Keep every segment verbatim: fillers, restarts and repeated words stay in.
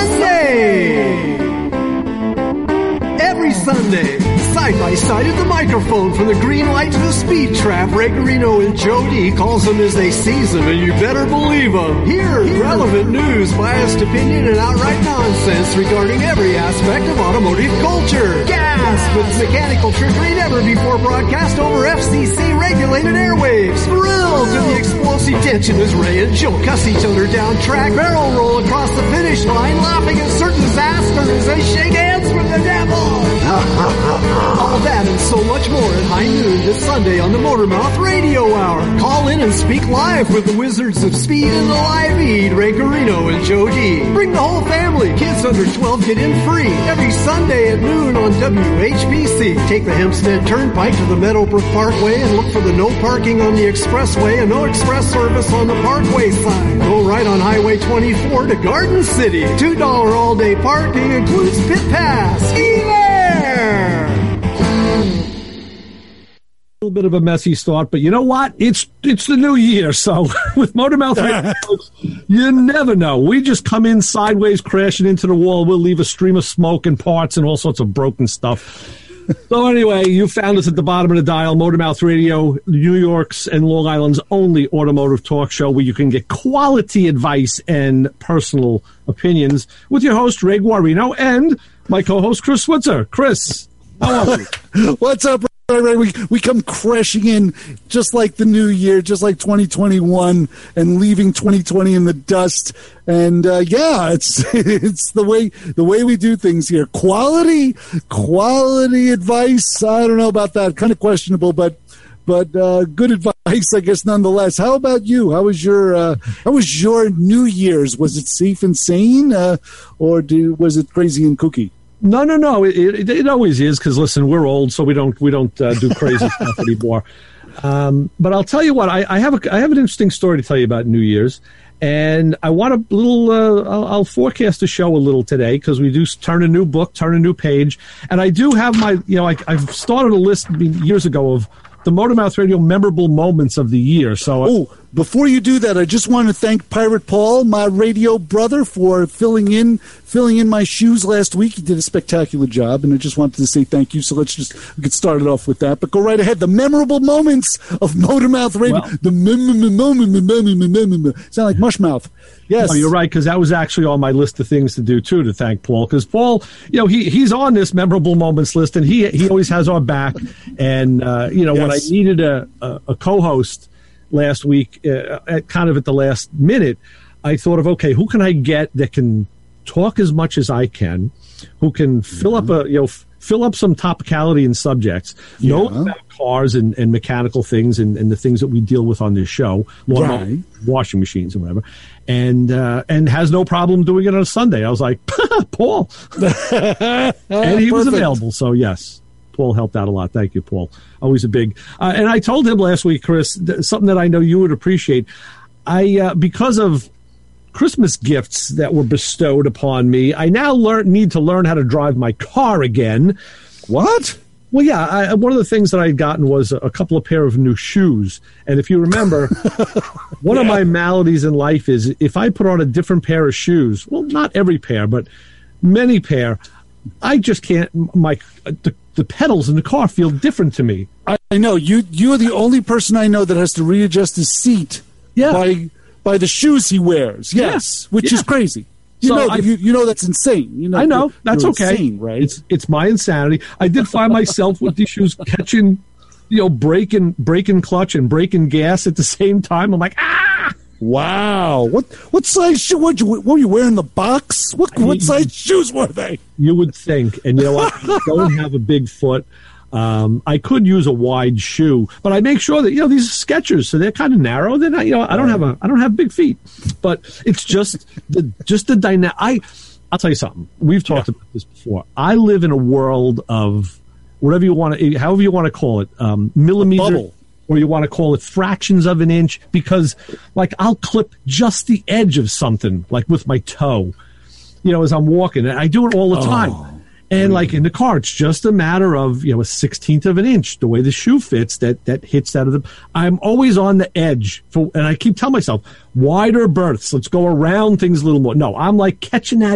Sunday! Every Sunday, side by side at the microphone, from the green light to the speed trap, Ray Garino and Joe D calls them as they seize them, and you better believe them. Hear relevant news, biased opinion, and outright nonsense regarding every aspect of automotive culture. Gas with mechanical trickery never before broadcast over F C C-regulated airwaves. Thrill to the explosive tension as Ray and Joe cuss each other down track, barrel roll across the finish line, laughing at certain disasters as they shake hands with the devil. All that and so much more at high noon this Sunday on the Motormouth Radio Hour. Call in and speak live with the Wizards of Speed and the Live Eat, Ray Garino and Joe D. Bring the whole family. Kids under twelve get in free every Sunday at noon on W H P C. Take the Hempstead Turnpike to the Meadowbrook Parkway and look for the no parking on the expressway and no express service on the Parkway sign. Go right on Highway twenty-four to Garden City. two dollars all-day parking includes pit pass. Be there! A little bit of a messy start, but you know what? It's it's the new year, so with Motormouth Radio, folks, you never know. We just come in sideways, crashing into the wall. We'll leave a stream of smoke and parts and all sorts of broken stuff. So anyway, you found us at the bottom of the dial, Motormouth Radio, New York's and Long Island's only automotive talk show where you can get quality advice and personal opinions with your host, Ray Guarino, and my co-host, Chris Switzer. Chris, how are you? What's up, Ray? Ray? We, we come crashing in just like the new year, just like twenty twenty-one, and leaving twenty twenty in the dust. And uh, yeah, it's it's the way the way we do things here. Quality, quality advice. I don't know about that. Kind of questionable, but but uh, good advice, I guess, nonetheless. How about you? How was your uh, how was your New Year's? Was it safe and sane, uh, or do, was it crazy and kooky? No, no, no. It, it, it always is because listen, we're old, so we don't we don't uh, do crazy stuff anymore. Um, but I'll tell you what, I, I have a I have an interesting story to tell you about New Year's, and I want a little. Uh, I'll, I'll forecast the show a little today because we do turn a new book, turn a new page, and I do have my you know I, I've started a list years ago of the Motormouth Radio memorable moments of the year. So. Oh, before you do that, I just want to thank Pirate Paul, my radio brother, for filling in filling in my shoes last week. He did a spectacular job, and I just wanted to say thank you. So let's just we get started off with that. But go right ahead. The memorable moments of Motormouth Radio. Well, the moment, sound like Mushmouth. Yes, no, you're right, because that was actually on my list of things to do too. To thank Paul, because Paul, you know, he he's on this memorable moments list, and he he always has our back. And uh, you know, yes. When I needed a a, a co-host last week, uh, at kind of at the last minute, I thought of, okay, who can I get that can talk as much as I can, who can fill mm-hmm. up a, you know, f- fill up some topicality in subjects, yeah. know about cars and, and mechanical things and, and the things that we deal with on this show, right. washing machines and whatever, and uh, and has no problem doing it on a Sunday. I was like, Paul. And he was available, so yes. Paul helped out a lot. Thank you, Paul. Always a big. Uh, and I told him last week, Chris, th- something that I know you would appreciate. I uh, because of Christmas gifts that were bestowed upon me, I now learn need to learn how to drive my car again. What? Well, yeah. I, one of the things that I had gotten was a, a couple of pair of new shoes. And if you remember, one yeah. of my maladies in life is if I put on a different pair of shoes, well, not every pair, but many pair, I just can't. My the, the pedals in the car feel different to me. I, I know you. You're the only person I know that has to readjust his seat. Yeah. by by the shoes he wears. Yes, yeah. which yeah. is crazy. You so know, I, you, you know that's insane. You know, I know that's you're okay. Insane, right? It's it's my insanity. I did find myself with these shoes catching, you know, breaking breaking clutch and breaking gas at the same time. I'm like, ah. Wow! What what size shoe? What you what were you wearing? The box? What what size shoes were they? You would think, and you know what? I don't have a big foot. Um, I could use a wide shoe, but I make sure that you know these are Skechers, so they're kind of narrow. They're not, you know, I don't have a I don't have big feet, but it's just the just the dynamic. I I'll tell you something. We've talked yeah. about this before. I live in a world of whatever you want to, however you want to call it, um, millimeter. Or you want to call it fractions of an inch, because, like, I'll clip just the edge of something, like with my toe, you know, as I'm walking. And I do it all the time. Oh, and, really? Like, in the car, it's just a matter of, you know, a sixteenth of an inch, the way the shoe fits, that that hits out of the... I'm always on the edge. For, and I keep telling myself, wider berths, let's go around things a little more. No, I'm, like, catching that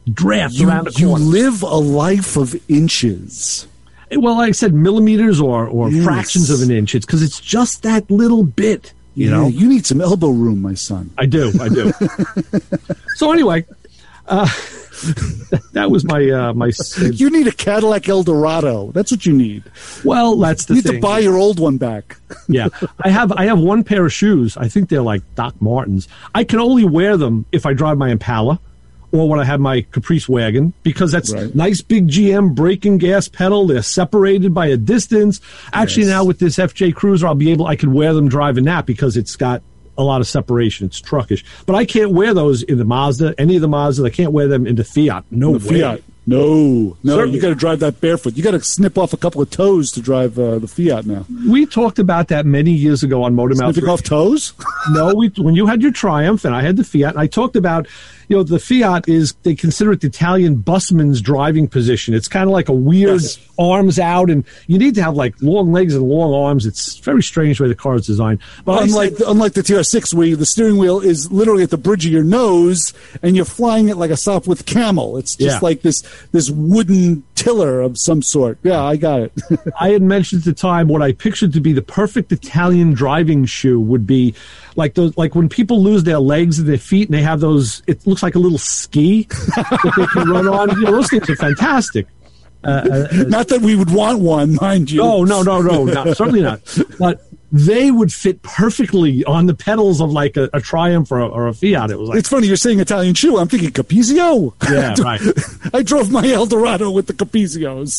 draft You, around the you corner. live a life of inches. Well, like I said, millimeters or, or Yes. fractions of an inch. It's because it's just that little bit, you Yeah, know? you need some elbow room, my son. I do, I do. So anyway, uh, that was my, uh, my, You need a Cadillac Eldorado. That's what you need. well, that's the You need thing. to buy your old one back. Yeah, I have I have one pair of shoes. I think they're like Doc Martens. I can only wear them if I drive my Impala or when I have my Caprice wagon because that's Right. nice big G M brake and gas pedal. They're separated by a distance. Actually, Yes. now with this F J Cruiser, I'll be able I can wear them driving that because it's got a lot of separation. It's truckish, but I can't wear those in the Mazda. Any of the Mazda, I can't wear them in the Fiat. No The way. Fiat. No, no, Certainly. you got to drive that barefoot. You got to snip off a couple of toes to drive uh, the Fiat now. We talked about that many years ago on Motor Mouth. Snipping off toes? No, we, when you had your Triumph and I had the Fiat, and I talked about, you know, the Fiat is, they consider it the Italian busman's driving position. It's kind of like a weird Yes. arms out, and you need to have like long legs and long arms. It's very strange the way the car is designed. But I Unlike said- unlike the T R six, where the steering wheel is literally at the bridge of your nose, and you're flying it like a Sopwith Camel. It's just Yeah. like this this wooden tiller of some sort. Yeah, I got it. I had mentioned at the time what I pictured to be the perfect Italian driving shoe would be like those, like when people lose their legs and their feet and they have those, it looks like a little ski that they can run on. You know, those things are fantastic. Uh, uh, Not that we would want one, mind you. No, no, no, no, not, certainly not. But they would fit perfectly on the pedals of like a, a Triumph or a, or a Fiat. It was like, It's funny you're saying Italian shoe. I'm thinking Capizio. yeah, right. I drove my Eldorado with the Capizios.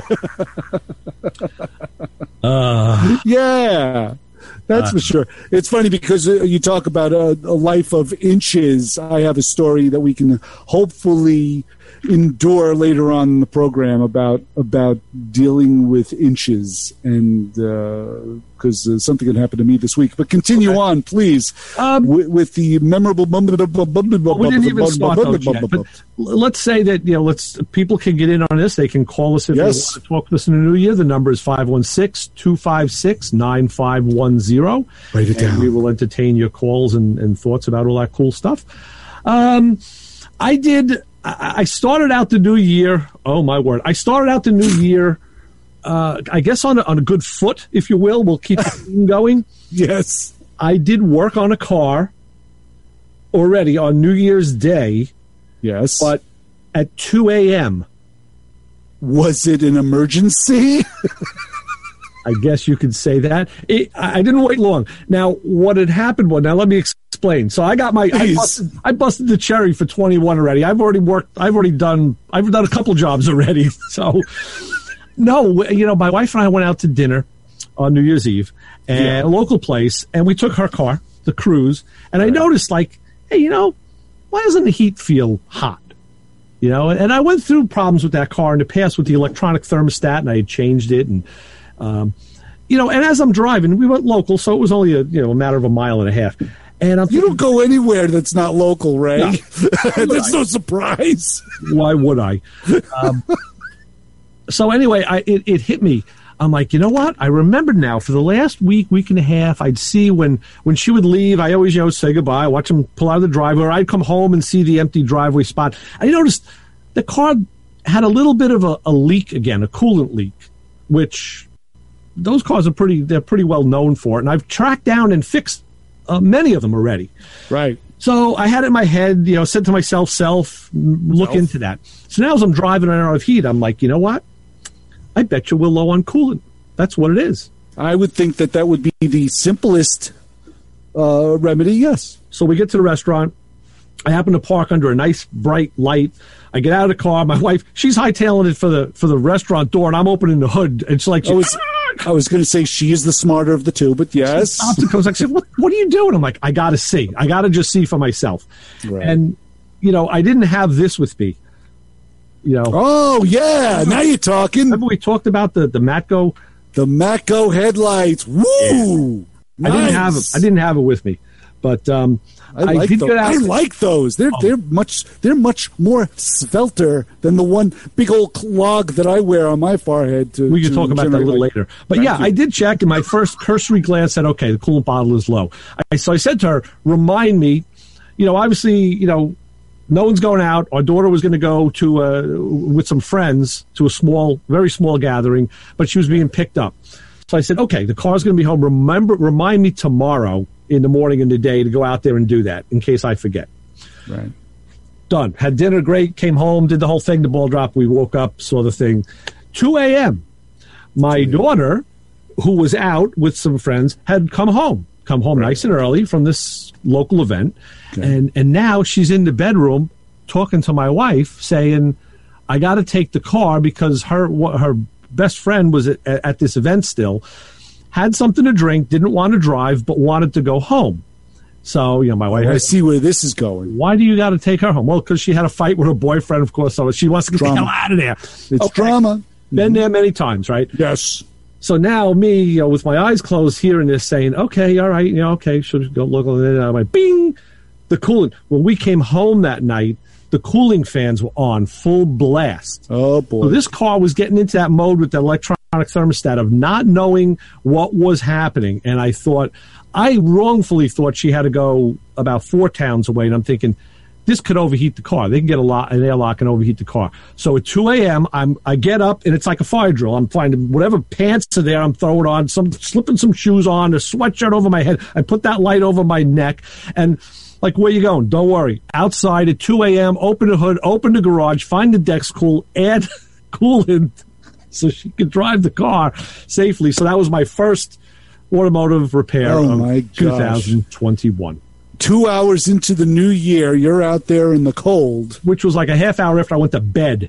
I know. uh, Yeah, that's for sure. It's funny because uh, you talk about a, a life of inches. I have a story that we can hopefully endure later on in the program about about dealing with inches, and because uh, uh, something had happened to me this week. But continue Okay. on, please, Um, with, with the memorable. we didn't even start those yet. But l- let's say that, you know, let's people can get in on this. They can call us if Yes. they want to talk to us in the new year. The number is five one six, two five six, nine five one zero. Write it And down. we will entertain your calls and, and thoughts about all that cool stuff. Um, I did. I I started out the new year. Oh my word! I started out the new year. Uh, I guess on a, on a good foot, if you will. We'll keep the theme going. Yes. I did work on a car already on New Year's Day, Yes. but at two a.m. Was it an emergency? I guess you could say that. It, I I didn't wait long. Now, what had happened was, now let me explain. So I got my, I Please. busted, I busted the cherry for twenty-one already. I've already worked, I've already done, I've done a couple jobs already. So, no, you know, my wife and I went out to dinner on New Year's Eve at Yeah. a local place, and we took her car, the Cruise, and I noticed, like, hey, you know, why doesn't the heat feel hot? You know, and I went through problems with that car in the past with the electronic thermostat, and I had changed it, and um, you know, and as I'm driving, we went local, so it was only a you know a matter of a mile and a half. And I'm You thinking, don't go anywhere that's not local, Ray. No. That's no surprise. why would I? Um, so anyway, I it, it hit me. I'm like, you know what? I remembered now. For the last week, week and a half, I'd see when when she would leave. I always you know say goodbye, watch them pull out of the driveway. Or I'd come home and see the empty driveway spot. I noticed the car had a little bit of a, a leak again, a coolant leak, which those cars are pretty. They're pretty well known for it, and I've tracked down and fixed uh, many of them already. Right. So I had it in my head, you know, said to myself, self, m- look Self. into that. So now as I'm driving out of heat, I'm like, you know what? I bet you we're low on coolant. That's what it is. I would think that that would be the simplest uh, remedy, yes. So we get to the restaurant. I happen to park under a nice bright light. I get out of the car. My wife, she's hightailing it for the for the restaurant door, and I'm opening the hood. It's like she I was, I was going to say she is the smarter of the two, but yes. stops and comes like, said, what, what are you doing? I'm like, I got to see. I got to just see for myself. Right. And, you know, I didn't have this with me. You know, Oh, yeah. Now you're talking. remember we talked about the, the Matco? The Matco headlights. Woo! I didn't have it. Nice. I didn't have it with me. But um, I like did those. get out. I like those. They're they're much they're much more svelte than the one big old log that I wear on my forehead. To, We can to talk about that a generate little light. later. But Thank yeah, you. I did check, and my first cursory glance said, okay, the coolant bottle is low. I, so I said to her, remind me, you know, obviously, you know, no one's going out. Our daughter was going to go to uh, with some friends to a small, very small gathering, but she was being picked up. So I said, okay, the car's going to be home. Remember, remind me tomorrow in the morning and the day to go out there and do that in case I forget. Right. Done. Had dinner, great. Came home, did the whole thing. The ball dropped. We woke up, saw the thing. two a.m. My daughter, who was out with some friends, had come home. Come home nice and early from this local event. Okay. And and now she's in the bedroom talking to my wife saying, I got to take the car because her her best friend was at, at this event still, had something to drink, didn't want to drive, but wanted to go home. So, you know, my wife... I see where this is going. Why do you got to take her home? Well, because she had a fight with her boyfriend, of course, so she wants to get drama. the hell out of there. It's okay. Drama. Been there many times, right? Yes. So now me, you know, with my eyes closed, hearing this, saying, okay, all right, you know, okay, should go look. And then I went, bing, the cooling. When we came home that night, the cooling fans were on full blast. Oh, boy. So this car was getting into that mode with the electronic thermostat of not knowing what was happening. And I thought, I wrongfully thought she had to go about four towns away. And I'm thinking, this could overheat the car. They can get a lot, an airlock and overheat the car. So at two a.m., I'm I get up and it's like a fire drill. I'm finding whatever pants are there, I'm throwing on, some slipping some shoes on, a sweatshirt over my head. I put that light over my neck and like, where you going? Don't worry. Outside at two a.m., open the hood, open the garage, find the deck's cool, add coolant so she could drive the car safely. So that was my first automotive repair oh of my two thousand twenty-one. Two hours into the new year, you're out there in the cold. Which was like a half hour after I went to bed.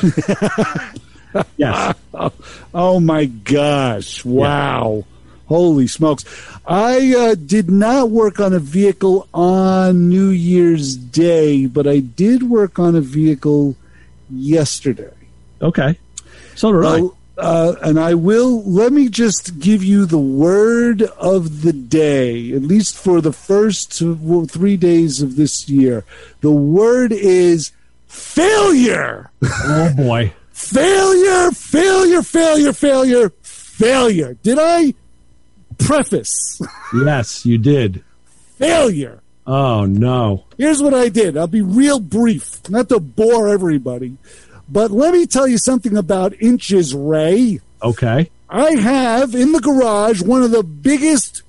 Yes. Oh, my gosh. Wow. Yeah. Holy smokes. I uh, did not work on a vehicle on New Year's Day, but I did work on a vehicle yesterday. Okay. So did I. Uh, uh, and I will, let me just give you the word of the day, at least for the first well, three days of this year. The word is failure. Oh, boy. Failure, failure, failure, failure, failure. Did I preface? Yes, you did. Failure. Oh, no. Here's what I did. I'll be real brief, not to bore everybody. But let me tell you something about inches, Ray. Okay. I have in the garage one of the biggest,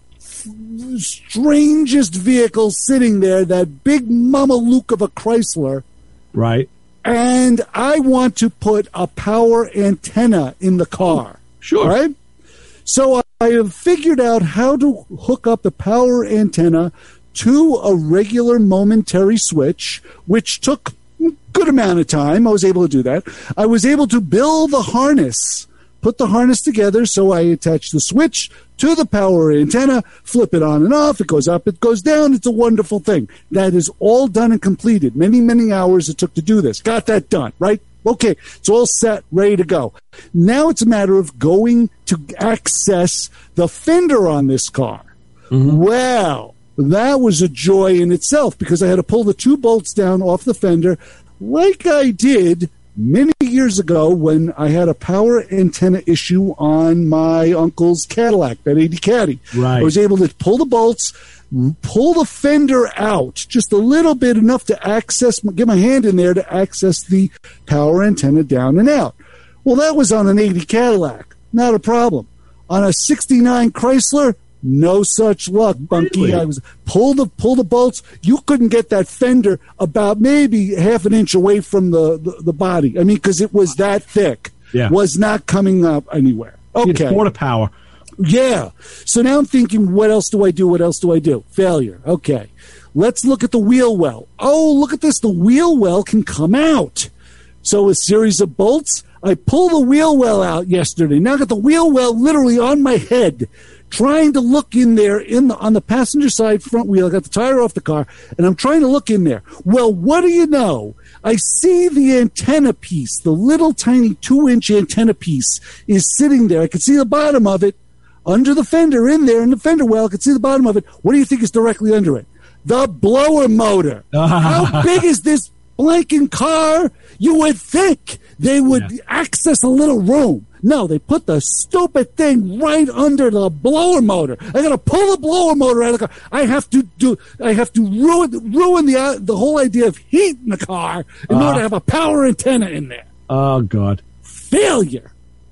strangest vehicles sitting there, that big mama Luke of a Chrysler. Right. And I want to put a power antenna in the car. Sure. Right? So I have figured out how to hook up the power antenna to a regular momentary switch, which took a good amount of time. I was able to do that. I was able to build the harness, put the harness together, so I attach the switch to the power antenna, flip it on and off, it goes up, it goes down. It's a wonderful thing. That is all done and completed. Many, many hours it took to do this. Got that done, right? Okay, it's all set, ready to go. Now it's a matter of going to access the fender on this car. Mm-hmm. Well, that was a joy in itself because I had to pull the two bolts down off the fender like I did many years ago when I had a power antenna issue on my uncle's Cadillac, that eighty Caddy. Right. I was able to pull the bolts, pull the fender out just a little bit, enough to access, get my hand in there to access the power antenna down and out. Well, that was on an eighty Cadillac. Not a problem. On a sixty-nine Chrysler, no such luck, Bunky. Really? I was pull the pull the bolts. You couldn't get that fender about maybe half an inch away from the, the, the body. I mean, because it was that thick. Yeah. Was not coming up anywhere. Okay. Quarter power. Yeah. So now I'm thinking, what else do I do? What else do I do? Failure. Okay. Let's look at the wheel well. Oh, look at this. The wheel well can come out. So a series of bolts. I pull the wheel well out yesterday. Now I got the wheel well literally on my head, trying to look in there in the on the passenger side front wheel. I got the tire off the car, and I'm trying to look in there. Well, what do you know? I see the antenna piece, the little tiny two-inch antenna piece is sitting there. I can see the bottom of it under the fender in there in the fender well. I can see the bottom of it. What do you think is directly under it? The blower motor. How big is this blanking car? You would think they would yeah. access a little room. No, they put the stupid thing right under the blower motor. I got to pull the blower motor out of the car. I have to do. I have to ruin ruin the uh, the whole idea of heat in the car in uh, order to have a power antenna in there. Oh God! Failure.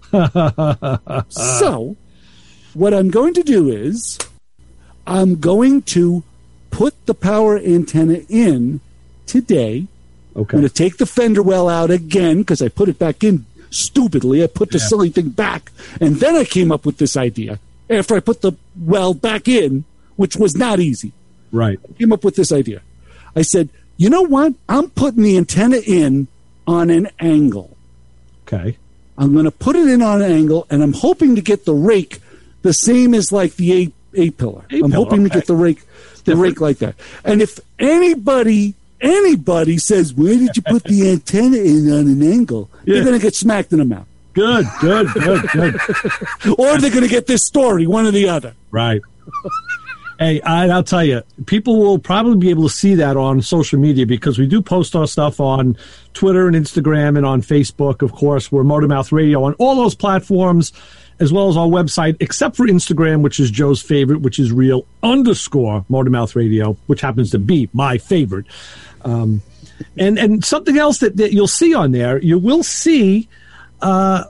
So, what I'm going to do is, I'm going to put the power antenna in today. Okay. I'm going to take the fender well out again because I put it back in stupidly. I put the yeah. silly thing back, and then I came up with this idea after I put the well back in, which was not easy. Right. I came up with this idea. I said, you know what? I'm putting the antenna in on an angle. Okay. I'm going to put it in on an angle, and I'm hoping to get the rake the same as like the A, A pillar. A I'm hoping okay. to get the rake, the rake like that. And if anybody... Anybody says, where did you put the antenna in on an angle? Yeah. They're going to get smacked in the mouth. Good, good, good, good. Or they're going to get this story, one or the other. Right. Hey, I, I'll tell you, people will probably be able to see that on social media because we do post our stuff on Twitter and Instagram and on Facebook, of course. We're Motormouth Radio on all those platforms, as well as our website, except for Instagram, which is Joe's favorite, which is real underscore Motormouth Radio, which happens to be my favorite. Um, and and something else that, that you'll see on there, you will see uh,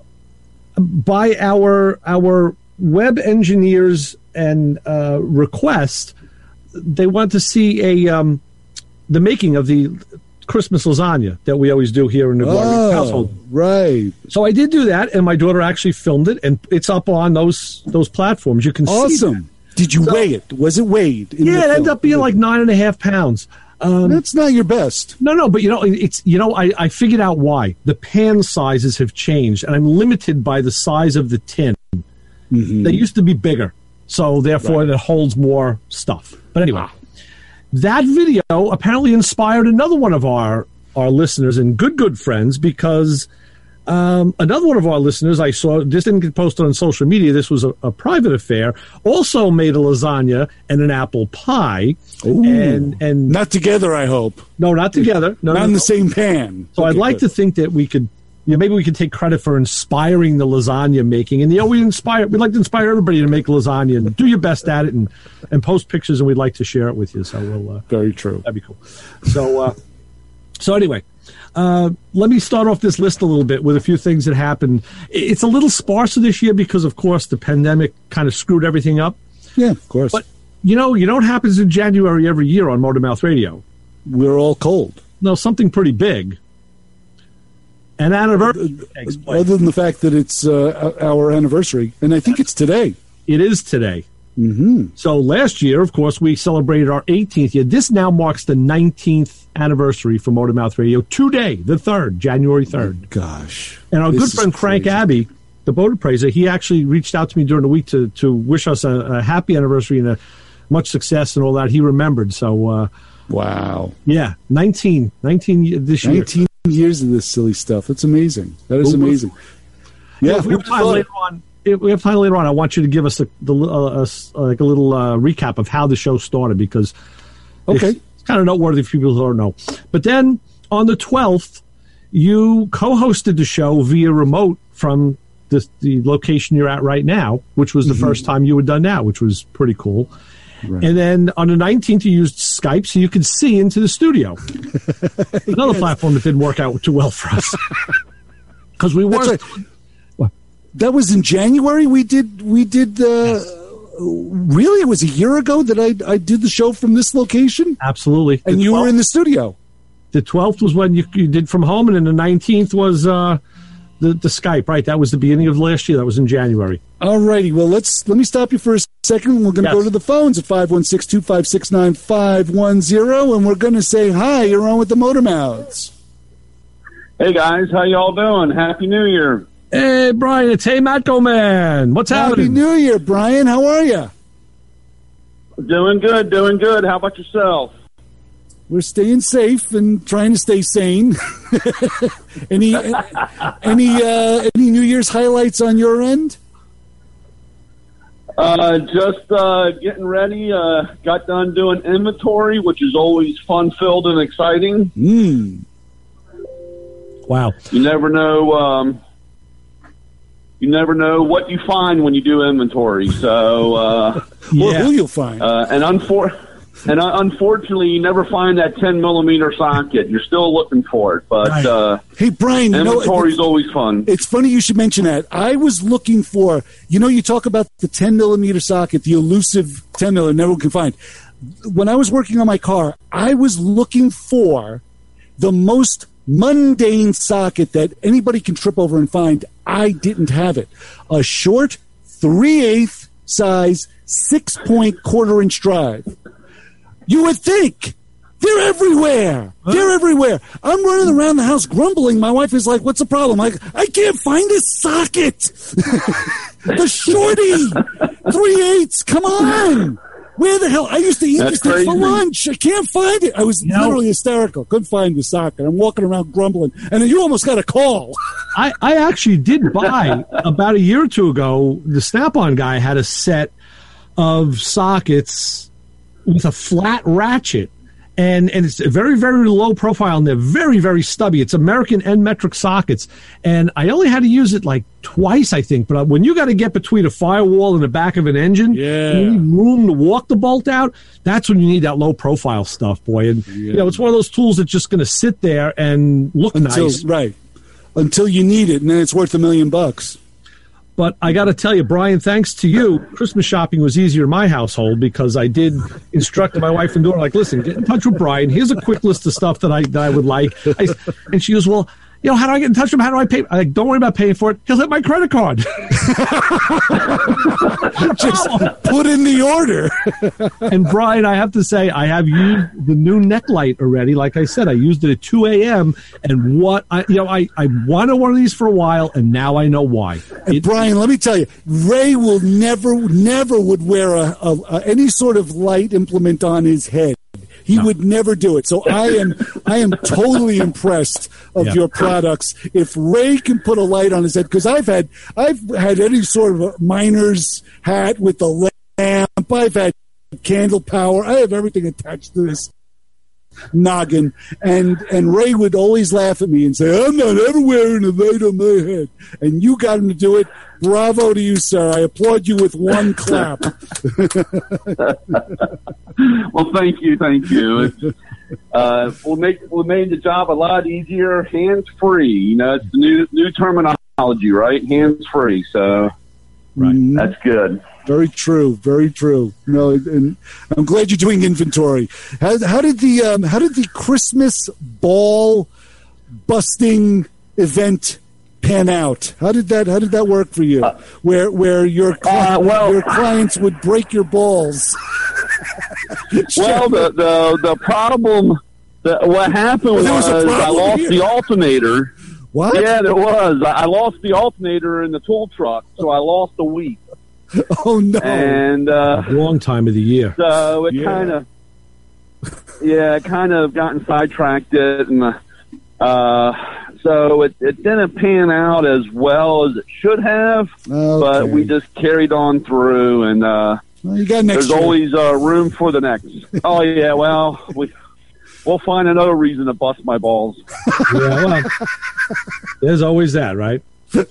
by our our web engineers and uh, request, they want to see a um, the making of the Christmas lasagna that we always do here in the oh, household. Right. So I did do that, and my daughter actually filmed it, and it's up on those those platforms. You can awesome. see Awesome. Did you so, weigh it? Was it weighed? In yeah, the it ended up being like nine and a half pounds. Um, That's not your best. No, no, but you know, it's you know, I, I figured out why. The pan sizes have changed, and I'm limited by the size of the tin. Mm-hmm. They used to be bigger, so therefore right. it holds more stuff. But anyway, that video apparently inspired another one of our, our listeners and good, good friends because um, another one of our listeners I saw, this didn't get posted on social media, this was a, a private affair, also made a lasagna and an apple pie. Ooh. And, and not together, I hope. No, not together. No, not no, in no. the same pan. So okay, I'd like good. to think that we could, you know, maybe we could take credit for inspiring the lasagna making. And, you know, we inspire, we'd like to inspire everybody to make lasagna and do your best at it and, and post pictures, and we'd like to share it with you. So we'll. Uh, Very true. That'd be cool. So, uh, so anyway, uh, let me start off this list a little bit with a few things that happened. It's a little sparser this year because, of course, the pandemic kind of screwed everything up. Yeah, of course. But, you know, you know what happens in January every year on Motormouth Radio? We're all cold. No, something pretty big. An anniversary takes place. Other than the fact that it's uh, our anniversary, and I think it's today. It is today. Mm-hmm. So last year, of course, we celebrated our eighteenth year. This now marks the nineteenth anniversary for Motormouth Radio. Today, the third, January third. Oh, gosh. And our good friend Frank Abbey, the boat appraiser, he actually reached out to me during the week to, to wish us a, a happy anniversary and a much success and all that. He remembered. So, uh, wow. Yeah, nineteen, nineteen this year. nineteen years of this silly stuff. That's amazing. That is well, amazing. Yeah, if we have time later on. If we have time later on, I want you to give us a, the, uh, a, like a little uh, recap of how the show started because okay. it's, it's kind of noteworthy for people who don't know. But then on the twelfth, you co-hosted the show via remote from the, the location you're at right now, which was the mm-hmm. first time you had done that, which was pretty cool. Right. And then on the nineteenth, you used Skype so you could see into the studio. Another yes. platform that didn't work out too well for us because we weren't. That was in January. We did. We did. Uh, yes. Really, it was a year ago that I I did the show from this location. Absolutely, and the you twelfth, were in the studio. The twelfth was when you, you did from home, and then the nineteenth was uh, the the Skype. Right, that was the beginning of last year. That was in January. All righty. Well, let's let me stop you for a second. We're going to yes. go to the phones at five one six, two five six, nine five one zero, and we're going to say hi. You're on with the Motormouths. Hey guys, how y'all doing? Happy New Year. Hey, Brian, it's Hey Matco Man. What's Happy happening? Happy New Year, Brian. How are you? Doing good, doing good. How about yourself? We're staying safe and trying to stay sane. any any uh, any New Year's highlights on your end? Uh, just uh, getting ready. Uh, got done doing inventory, which is always fun-filled and exciting. Mm. Wow. You never know... Um, you never know what you find when you do inventory. So, uh, yeah. Or who you'll find. Uh, and unfor- and uh, unfortunately, you never find that ten millimeter socket. You're still looking for it. But right. uh, hey, Brian, inventory is you know, always fun. It's funny you should mention that. I was looking for, you know, you talk about the ten millimeter socket, the elusive ten millimeter, never can find. When I was working on my car, I was looking for the most mundane socket that anybody can trip over and find. I didn't have it. A short, three-eighth size, six-point quarter-inch drive. You would think they're everywhere. Huh? They're everywhere. I'm running around the house grumbling. My wife is like, what's the problem? I, I can't find a socket. The shorty, three-eighths, come on. Where the hell? I used to eat That's this thing crazy. for lunch. I can't find it. I was you literally know, hysterical. Couldn't find the socket. I'm walking around grumbling. And then you almost got a call. I, I actually did buy, about a year or two ago, the Snap-on guy had a set of sockets with a flat ratchet. And and it's very, very low profile, and they're very, very stubby. It's American N metric sockets. And I only had to use it like twice, I think. But when you got to get between a firewall and the back of an engine, yeah. and you need room to walk the bolt out, that's when you need that low profile stuff, boy. And, yeah. you know, it's one of those tools that's just going to sit there and look Until, nice. Right. Until you need it, and then it's worth a million bucks. But I got to tell you, Brian, thanks to you, Christmas shopping was easier in my household because I did instruct my wife and daughter, like, listen, get in touch with Brian. Here's a quick list of stuff that I that I would like. I, and she goes, well, you know, how do I get in touch with him? How do I pay? I'm like, don't worry about paying for it. He'll hit my credit card. Just put in the order. And Brian, I have to say, I have used the new neck light already. Like I said, I used it at two a.m. And what I, you know, I, I wanted one of these for a while, and now I know why. And it, Brian, let me tell you, Ray will never, never would wear a, a, a any sort of light implement on his head. He no. would never do it. So I am I am totally impressed of yeah. your products. If Ray can put a light on his head, because I've had I've had any sort of a miner's hat with the lamp. I've had candle power. I have everything attached to this noggin. And and Ray would always laugh at me and say, I'm not ever wearing a light on my head. And you got him to do it. Bravo to you, sir. I applaud you with one clap. Well, thank you, thank you. Uh, we'll make we'll make the job a lot easier, hands free. You know, it's the new new terminology, right? Hands free. So, right, that's good. Very true. Very true. No, and I'm glad you're doing inventory. How, how did the um, how did the Christmas ball busting event pan out? How did that How did that work for you? Uh, where where your uh, well, your clients would break your balls. Well, the the the problem, the, what happened was, was I lost here. the alternator. What? Yeah, there was. I lost the alternator in the tool truck, so I lost a week. Oh no! And uh, wrong time of the year. So it yeah. kind of, yeah, it kind of gotten sidetracked it, and uh, so it, it didn't pan out as well as it should have. Okay. But we just carried on through, and uh, well, you got next there's year. always uh, room for the next. Oh yeah, well we we'll find another reason to bust my balls. Yeah, well, there's always that, right?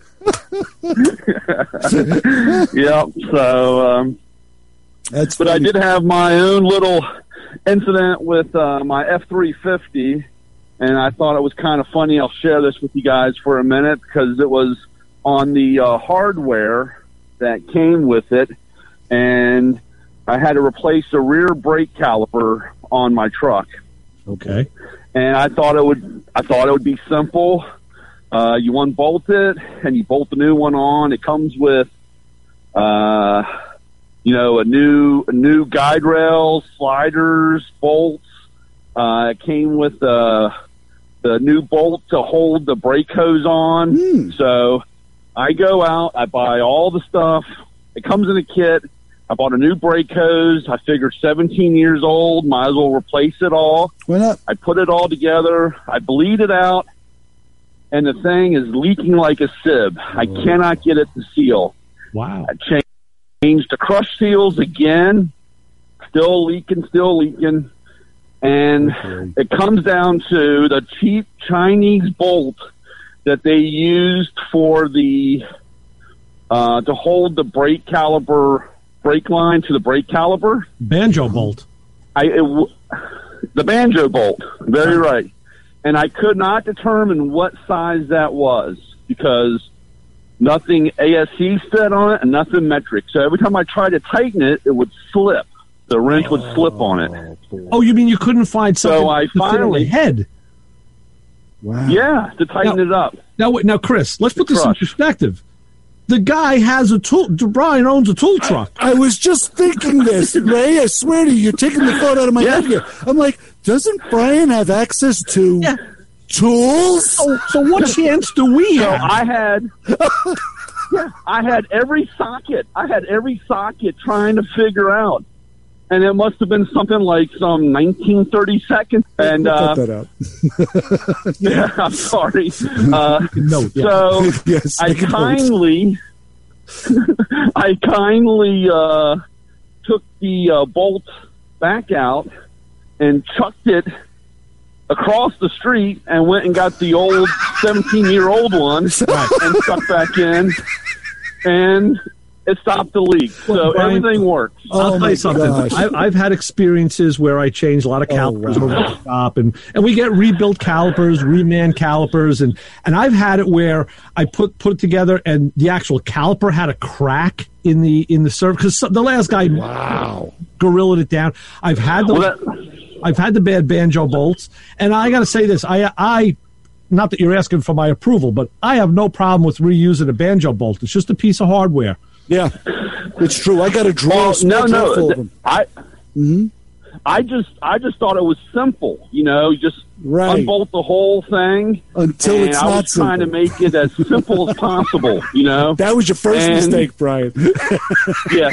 Yep. So, um, That's but funny. I did have my own little incident with uh, my F three fifty, and I thought it was kind of funny. I'll share this with you guys for a minute because it was on the uh, hardware that came with it, and I had to replace a rear brake caliper on my truck. Okay. And I thought it would. I thought it would be simple. Uh, you unbolt it and you bolt the new one on. It comes with, uh, you know, a new a new guide rail, sliders, bolts. Uh, it came with uh, the new bolt to hold the brake hose on. Mm. So I go out, I buy all the stuff. It comes in a kit. I bought a new brake hose. I figured seventeen years old, might as well replace it all. Why not? I put it all together. I bleed it out. And the thing is leaking like a sieve. I cannot get it to seal. Wow. I changed, changed the crush seals again. Still leaking, still leaking. And okay. It comes down to the cheap Chinese bolt that they used for the uh, to hold the brake caliper brake line to the brake caliper. Banjo bolt. I it w- the banjo bolt. Very right. And I could not determine what size that was because nothing A S C said on it and nothing metric. So every time I tried to tighten it, it would slip. The wrench would slip on it. Oh, you mean you couldn't find something So I to fit on finally- the head? Wow. Yeah, to tighten Now- it up. Now, wait, now, Chris, let's put this in Crush. perspective. The guy has a tool. Brian owns a tool truck. I was just thinking this, Ray. I swear to you, you're taking the thought out of my Yeah. head here. I'm like, doesn't Brian have access to Yeah. tools? So, so what chance do we So have? I had, yeah, I had every socket. I had every socket trying to figure out, and it must have been something like some nineteen thirty seconds. And We'll uh, cut that out. yeah, I'm sorry. Uh, No, yeah. So Yes, I make it note. kindly, I kindly uh, took the uh, bolt back out and chucked it across the street and went and got the old seventeen-year-old one and stuck back in, and it stopped the leak. So Well, Brian- everything works. I'll Oh, tell my you something. gosh. I, I've had experiences where I change a lot of Oh, calipers wow. over the shop, and, and we get rebuilt calipers, reman calipers, and, and I've had it where I put put it together and the actual caliper had a crack in the in the serve because the last guy Wow. gorillaed it down. I've had the Well, that, I've had the bad banjo bolts, and I got to say this: I I. Not that you're asking for my approval, but I have no problem with reusing a banjo bolt. It's just a piece of hardware. Yeah, it's true. I got a drawer well, small no, drawer no. full of them. I, I just, I just thought it was simple. You know, just Right. unbolt the whole thing Until and it's I not was trying to simple. make it as simple as possible. You know, That was your first And- mistake, Brian. yeah.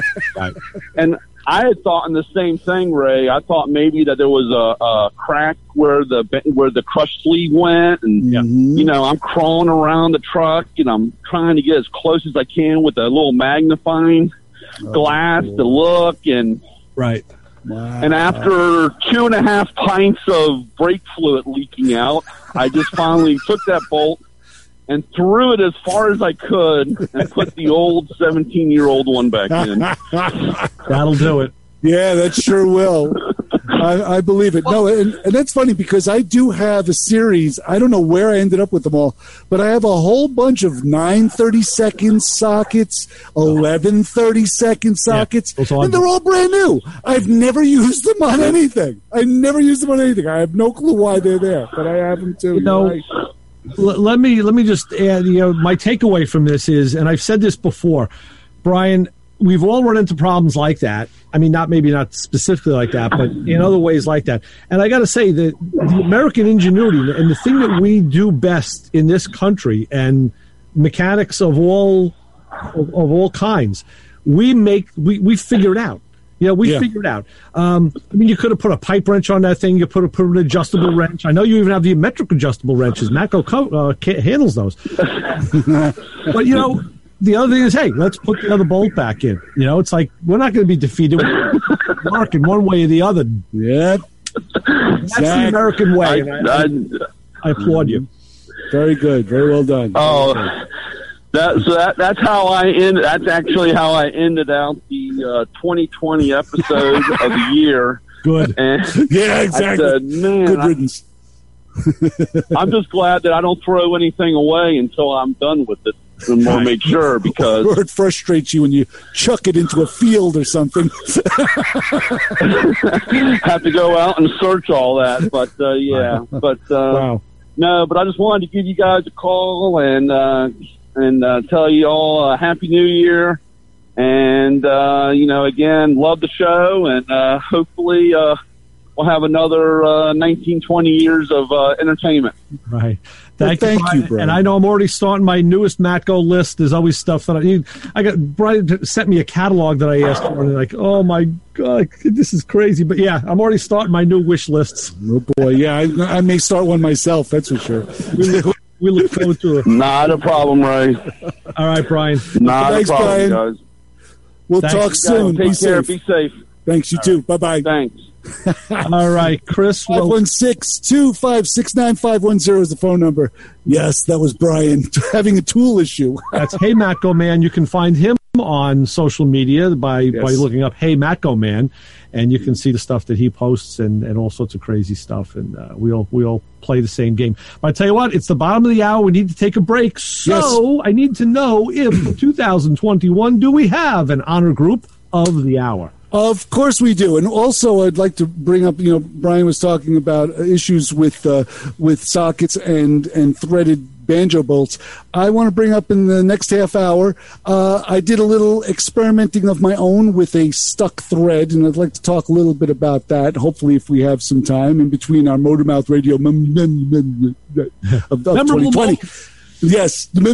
And I had thought in the same thing, Ray. I thought maybe that there was a, a crack where the where the crush sleeve went, and you know, I'm crawling around the truck and I'm trying to get as close as I can with a little magnifying glass to look, and Right. Wow. and after two and a half pints of brake fluid leaking out, I just finally took that bolt and threw it as far as I could and put the old seventeen-year-old one back in. That'll do it. Yeah, that sure will. I, I believe it. No, and, and that's funny because I do have a series. I don't know where I ended up with them all, but I have a whole bunch of nine thirty-second sockets, eleven thirty-second sockets, those are- and they're all brand new. I've never used them on anything. I never used them on anything. I have no clue why they're there, but I have them too. You know, Right. L- let me let me just add. You know, my takeaway from this is, and I've said this before, Brian. We've all run into problems like that. I mean, not maybe not specifically like that, but in other ways like that. And I got to say that the American ingenuity and the thing that we do best in this country, and mechanics of all of, of all kinds, we make we we figure it out. Yeah, we Yeah. figured it out. Um, I mean, you could have put a pipe wrench on that thing. You put a, put an adjustable wrench. I know you even have the metric adjustable wrenches. Matco co- uh, ca- handles those. But, you know, the other thing is, hey, let's put the other bolt back in. You know, it's like we're not going to be defeated. We're working one way or the other. Yeah, That's the American way. I, and I, I, I, I applaud you. very good. Very well done. oh, that, so that, that's how I end. That's actually how I ended out the uh, twenty twenty episode of the year. Good. And Yeah, I exactly. said, man, Good I, riddance. I'm just glad that I don't throw anything away until I'm done with it. And we'll make sure because Or it frustrates you when you chuck it into a field or something. have to go out and search all that. But uh, yeah, but uh, Wow. no, but I just wanted to give you guys a call and uh, and uh, tell you all a happy New Year. And uh, you know, again, love the show, and uh, hopefully uh, we'll have another uh, nineteen, twenty years of uh, entertainment. Right. Well, Thank, thank Brian. you, Brian. And I know I'm already starting my newest Matco list. There's always stuff that I need. I got Brian sent me a catalog that I asked for, and like, oh my god, this is crazy. But yeah, I'm already starting my new wish lists. Oh boy, yeah, I, I may start one myself. That's for sure. We look, we look forward to it. Not a problem, Ray. All right, Brian. Not Thanks, a problem, Brian. guys. We'll Thanks. talk Guys, soon. take Be care. safe. Be safe. Thanks, you too. Bye bye. Thanks. All right, Chris. five one six, two five six, nine five one zero is the phone number. Yes, that was Brian having a tool issue. That's Hey Matco Man. You can find him on social media by, yes. by looking up Hey Matco Man, and you can see the stuff that he posts and, and all sorts of crazy stuff. And uh, we all we all play the same game. But I tell you what, it's the bottom of the hour. We need to take a break. So yes. I need to know if two thousand twenty-one, do we have an honor group of the hour? Of course we do. And also I'd like to bring up, you know, Brian was talking about issues with uh, with sockets and, and threaded banjo bolts. I want to bring up in the next half hour, uh, I did a little experimenting of my own with a stuck thread, and I'd like to talk a little bit about that, hopefully if we have some time in between our Motormouth Radio of, of twenty twenty. Yes. But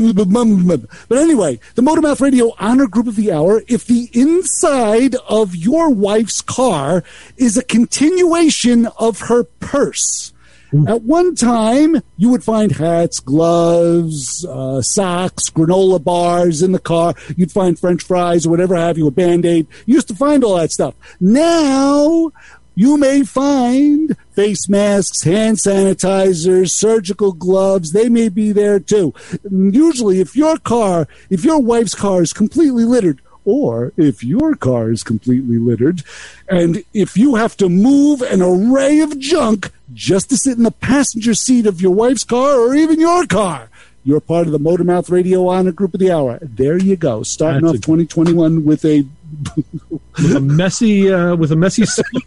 anyway, the Motormouth Radio Honor Group of the Hour, if the inside of your wife's car is a continuation of her purse. At one time, you would find hats, gloves, uh, socks, granola bars in the car. You'd find French fries or whatever have you, a Band-Aid. You used to find all that stuff. Now, you may find face masks, hand sanitizers, surgical gloves. They may be there too. Usually, if your car, if your wife's car is completely littered, or if your car is completely littered, and if you have to move an array of junk just to sit in the passenger seat of your wife's car or even your car, you're part of the Motormouth Radio Honor Group of the Hour. There you go. Starting That's off a- twenty twenty-one with a with a messy uh, with a messy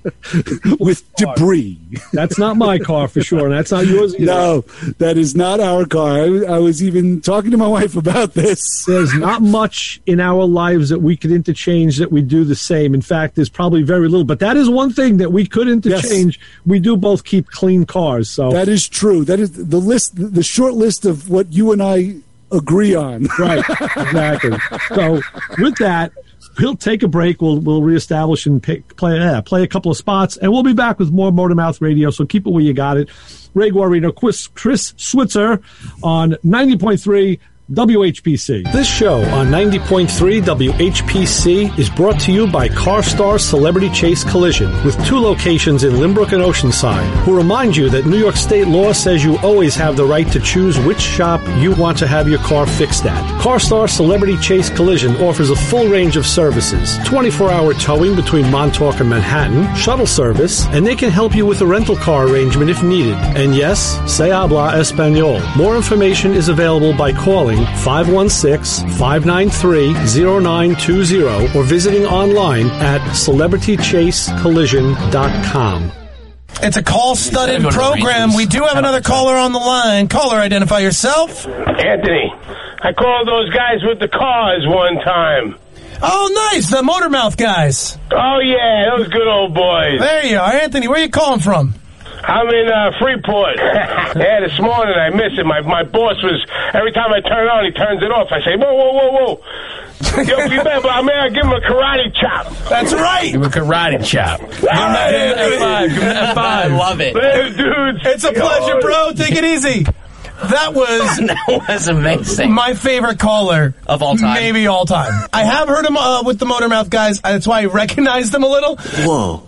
with debris. That's not my car for sure, and that's not yours either. No, that is not our car. I, I was even talking to my wife about this. There's not much in our lives that we could interchange that we do the same. In fact, there's probably very little, but that is one thing that we could interchange. Yes. We do both keep clean cars. So that is true. That is the list, the short list of what you and I agree on. Right, exactly. So with that, we'll take a break. We'll we'll reestablish and pick, play uh, play a couple of spots, and we'll be back with more Motormouth Radio. So keep it where you got it. Ray Guarino, Chris, Chris Switzer on ninety point three W H P C. This show on ninety point three W H P C is brought to you by CarStar Celebrity Chase Collision, with two locations in Limbrook and Oceanside, who remind you that New York State law says you always have the right to choose which shop you want to have your car fixed at. CarStar Celebrity Chase Collision offers a full range of services: twenty-four hour towing between Montauk and Manhattan, shuttle service, and they can help you with a rental car arrangement if needed. And yes, se habla español. More information is available by calling five one six, five nine three, zero nine two zero or visiting online at celebrity chase collision dot com. It's a call-studded program. We do have another caller on the line. Caller, identify yourself. Anthony. I called those guys with the cars one time. Oh, nice. The Motormouth guys. Oh, yeah. Those good old boys. There you are. Anthony, where are you calling from? I'm in uh, Freeport. Yeah, this morning I miss it. My my boss was, every time I turn it on, he turns it off. I say, whoa, whoa, whoa, whoa. Yo, be better, but may I give him a karate chop? That's right. Give him a karate chop. Give him an F five. Give him an F five. I love it. Later, dudes. It's a pleasure, bro. Take it easy. That was that was amazing. My favorite caller of all time, maybe all time. I have heard him uh, with the Motormouth guys. That's why I recognized them a little. Whoa.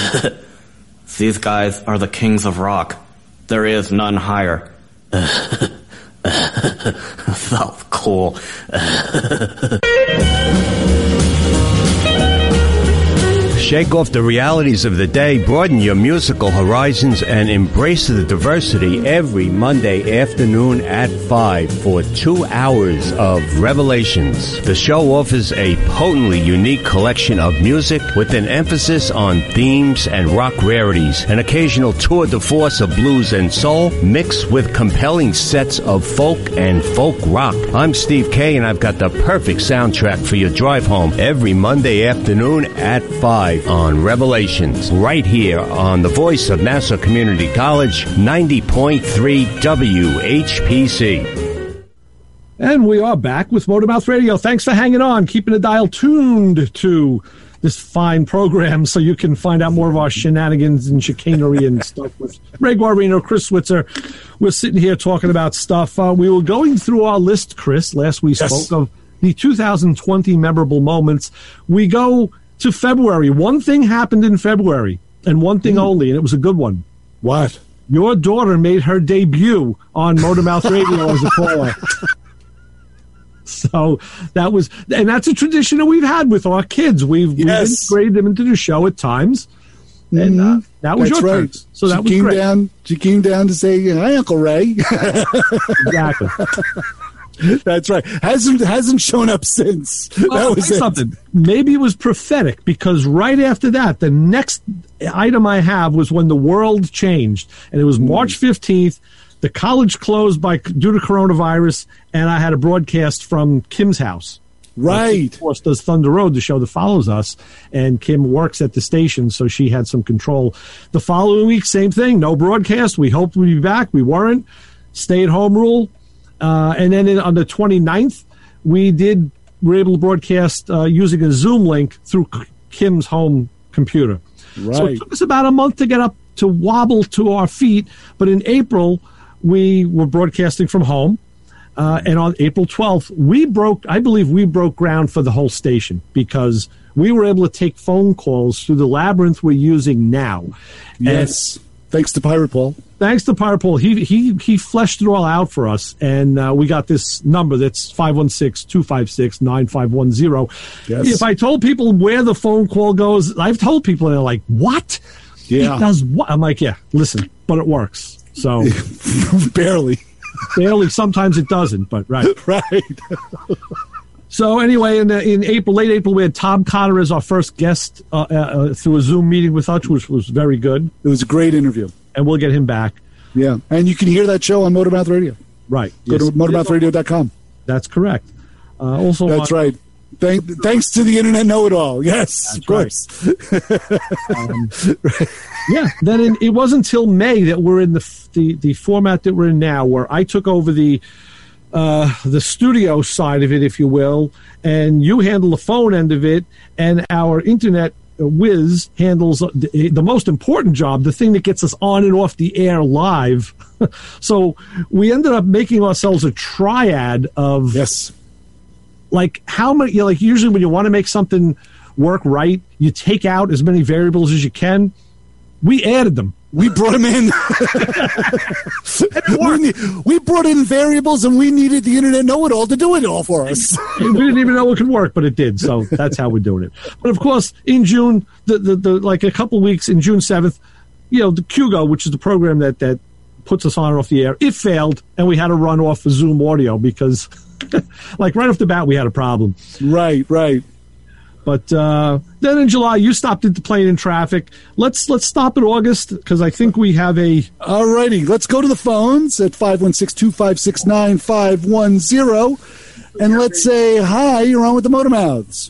These guys are the kings of rock. There is none higher. So cool. Shake off the realities of the day, broaden your musical horizons, and embrace the diversity every Monday afternoon at five for two hours of Revelations. The show offers a potently unique collection of music with an emphasis on themes and rock rarities, an occasional tour de force of blues and soul, mixed with compelling sets of folk and folk rock. I'm Steve Kay, and I've got the perfect soundtrack for your drive home every Monday afternoon at five. On Revelations, right here on the voice of Nassau Community College, ninety point three W H P C. And we are back with Motormouth Radio. Thanks for hanging on, keeping the dial tuned to this fine program so you can find out more of our shenanigans and chicanery and stuff with Ray Guarino, Chris Switzer. We're sitting here talking about stuff. Uh, we were going through our list, Chris. Last we yes. spoke of the two thousand twenty memorable moments. We go to February. One thing happened in February. and one thing only, and it was a good one. What? Your daughter made her debut on Motormouth Radio as a caller. So that was, and that's a tradition that we've had with our kids. We've, Yes. we've integrated them into the show at times, and uh, that was That's your right. turn. So that she was came great. down. She came down to say, "Hi, Uncle Ray." Exactly. That's right. Hasn't hasn't shown up since. Well, that I'll was tell you it. something. Maybe it was prophetic, because right after that, the next item I have was when the world changed, and it was March fifteenth. The college closed by due to coronavirus, and I had a broadcast from Kim's house. Right. Of course, does Thunder Road, the show that follows us, and Kim works at the station, so she had some control. The following week, same thing, no broadcast. We hoped we'd be back. We weren't. Stay-at-home rule. Uh, and then in, on the twenty-ninth, we did were able to broadcast uh, using a Zoom link through Kim's home computer. Right. So it took us about a month to get up to wobble to our feet, but in April, we were broadcasting from home. Uh, and on April twelfth, we broke, I believe we broke ground for the whole station, because we were able to take phone calls through the labyrinth we're using now. Yes. And thanks to Pirate Paul. Thanks to Pirate Paul. He, he, he fleshed it all out for us. And uh, we got this number that's five one six, two five six, nine five one zero. Yes. If I told people where the phone call goes, I've told people, and they're like, what? Yeah. It does what? I'm like, yeah, listen, but it works. So barely. Barely. Sometimes it doesn't, but right. Right. So anyway, in, in April, late April, we had Tom Cotter as our first guest uh, uh, through a Zoom meeting with us, which was very good. It was a great interview. And we'll get him back. Yeah. And you can hear that show on Motormouth Radio. Right. Go Yes. to motormouth radio dot com. That's correct. Uh, also, That's on, right. Thank, thanks to the Internet Know-It-All. Yes, That's of course. um, yeah. Then in, it wasn't until May that we're in the, the the format that we're in now, where I took over the uh, the studio side of it, if you will, and you handle the phone end of it, and our internet whiz handles the, the most important job, the thing that gets us on and off the air live. So we ended up making ourselves a triad of yes. Like how many, you know, like usually when you want to make something work right, you take out as many variables as you can. We added them. We brought them in. we, need, we brought in variables, and we needed the Internet Know-It-All to do it all for us. We didn't even know it could work, but it did. So that's how we're doing it. But of course, in June, the, the, the like a couple weeks, in June seventh, you know, the Q-Go, which is the program that, that puts us on and off the air, it failed, and we had to run off of Zoom audio because... like right off the bat, we had a problem. Right, right. But uh, then in July, you stopped into Plane in Traffic. Let's let's stop in August, because I think we have a. All righty, let's go to the phones at five one six, two five six, nine five one zero, and let's say hi. You're on with the Motormouths.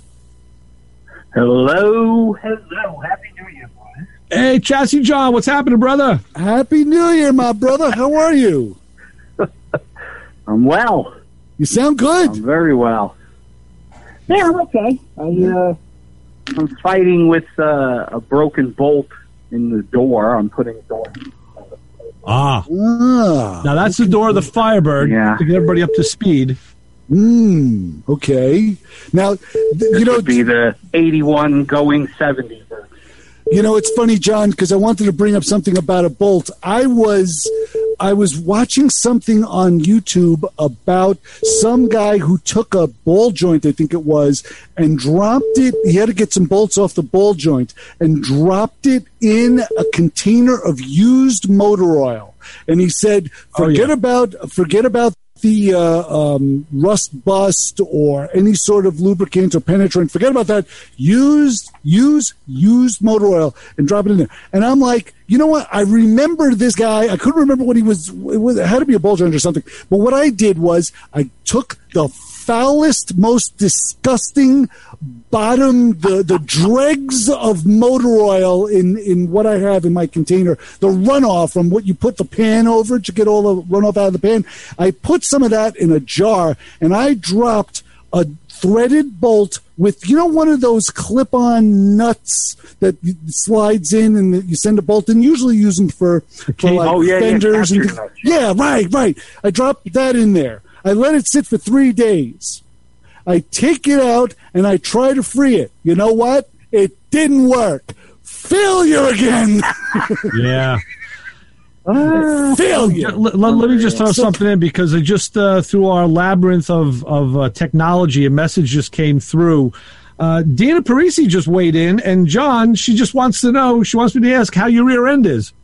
Hello, hello, happy New Year, boys. Hey, Chassis John, what's happening, brother? Happy New Year, my brother. How are you? I'm well. You sound good. I'm very well. Yeah, I'm okay. I, uh, I'm fighting with uh, a broken bolt in the door. I'm putting a door. Ah. ah now that's the door of the Firebird yeah. to get everybody up to speed. Hmm. Okay. Now, th- you know, be the eighty-one going seventy. You know, it's funny, John, because I wanted to bring up something about a bolt. I was, I was watching something on YouTube about some guy who took a ball joint, I think it was, and dropped it. He had to get some bolts off the ball joint and dropped it in a container of used motor oil. And he said, "Forget oh, yeah. about, forget about." the uh, um, rust bust or any sort of lubricant or penetrant. Forget about that. Use, use, used motor oil and drop it in there. And I'm like, you know what? I remember this guy. I couldn't remember what he was. It, was, it had to be a ball joint or something. But what I did was I took the foulest, most disgusting bottom, the, the dregs of motor oil in, in what I have in my container, the runoff from what you put the pan over to get all the runoff out of the pan. I put some of that in a jar, and I dropped a threaded bolt with, you know, one of those clip-on nuts that slides in and you send a bolt in. Usually use them for, for like oh, yeah, fenders. Yeah, and th- yeah, right, right. I dropped that in there. I let it sit for three days. I take it out and I try to free it. You know what? It didn't work. Failure again. Yeah. Uh, failure. Let, let, let me just throw something in because I just uh, through our labyrinth of of uh, technology, a message just came through. Uh, Dina Parisi just weighed in, and John, she just wants to know. She wants me to ask how your rear end is.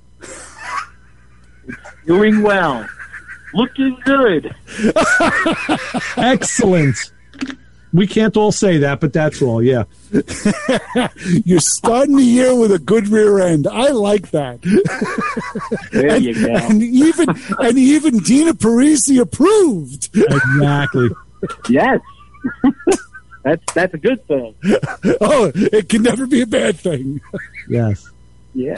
Doing well. Looking good. Excellent. We can't all say that, but that's all, yeah. You're starting the year with a good rear end. I like that. There and, you go. And even and even Dina Parisi approved. Exactly. Yes. that's that's a good thing. Oh, it can never be a bad thing. Yes. Yeah.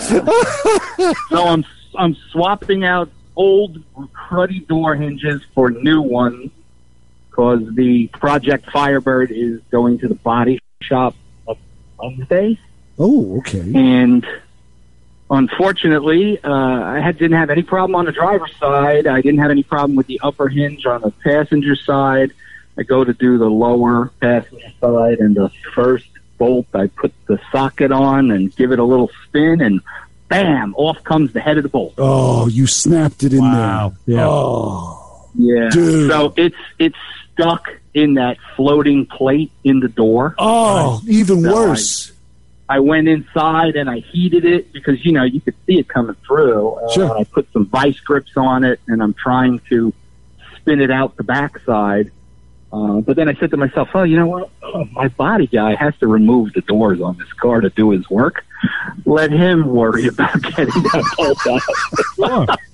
So I'm I'm swapping out old cruddy door hinges for new ones because the Project Firebird is going to the body shop on Wednesday. Oh, okay. And unfortunately, uh, I had, didn't have any problem on the driver's side. I didn't have any problem with the upper hinge on the passenger side. I go to do the lower passenger side, and the first bolt, I put the socket on and give it a little spin, and bam, off comes the head of the bolt. Oh, you snapped it in wow. there. Yeah. Oh, yeah. Dude. So it's it's stuck in that floating plate in the door. Oh, right. Even so worse. I, I went inside and I heated it because, you know, you could see it coming through. Uh, sure. I put some vice grips on it, and I'm trying to spin it out the backside. Uh, but then I said to myself, oh, you know what? Oh, my body guy has to remove the doors on this car to do his work. Let him worry about getting that bolt out.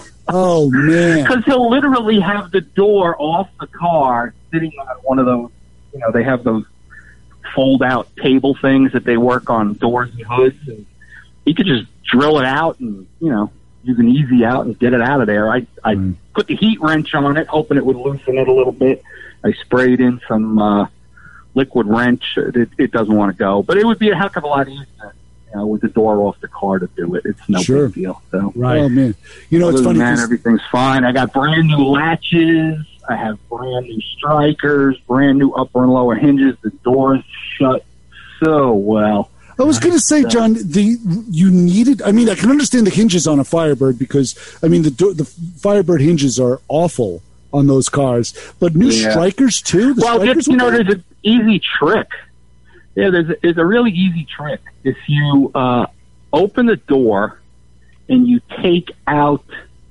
Oh, man. Because he'll literally have the door off the car sitting on one of those, you know, they have those fold-out table things that they work on doors and hoods. And he could just drill it out and, you know, use an easy out and get it out of there. I, I mm. put the heat wrench on it, hoping it would loosen it a little bit. I sprayed in some uh, liquid wrench. It, it doesn't want to go. But it would be a heck of a lot easier, you know, with the door off the car to do it. It's no sure. big deal. So, right. Oh, man. You know, Other it's funny. Man, everything's fine. I got brand new latches. I have brand new strikers, brand new upper and lower hinges. The doors shut so well. I was going to say, John, the you needed. I mean, I can understand the hinges on a Firebird because I mean the the Firebird hinges are awful on those cars, but new yeah. strikers too. The well, strikers just you know, there's an easy trick. Yeah, there's a, there's a really easy trick. If you uh, open the door and you take out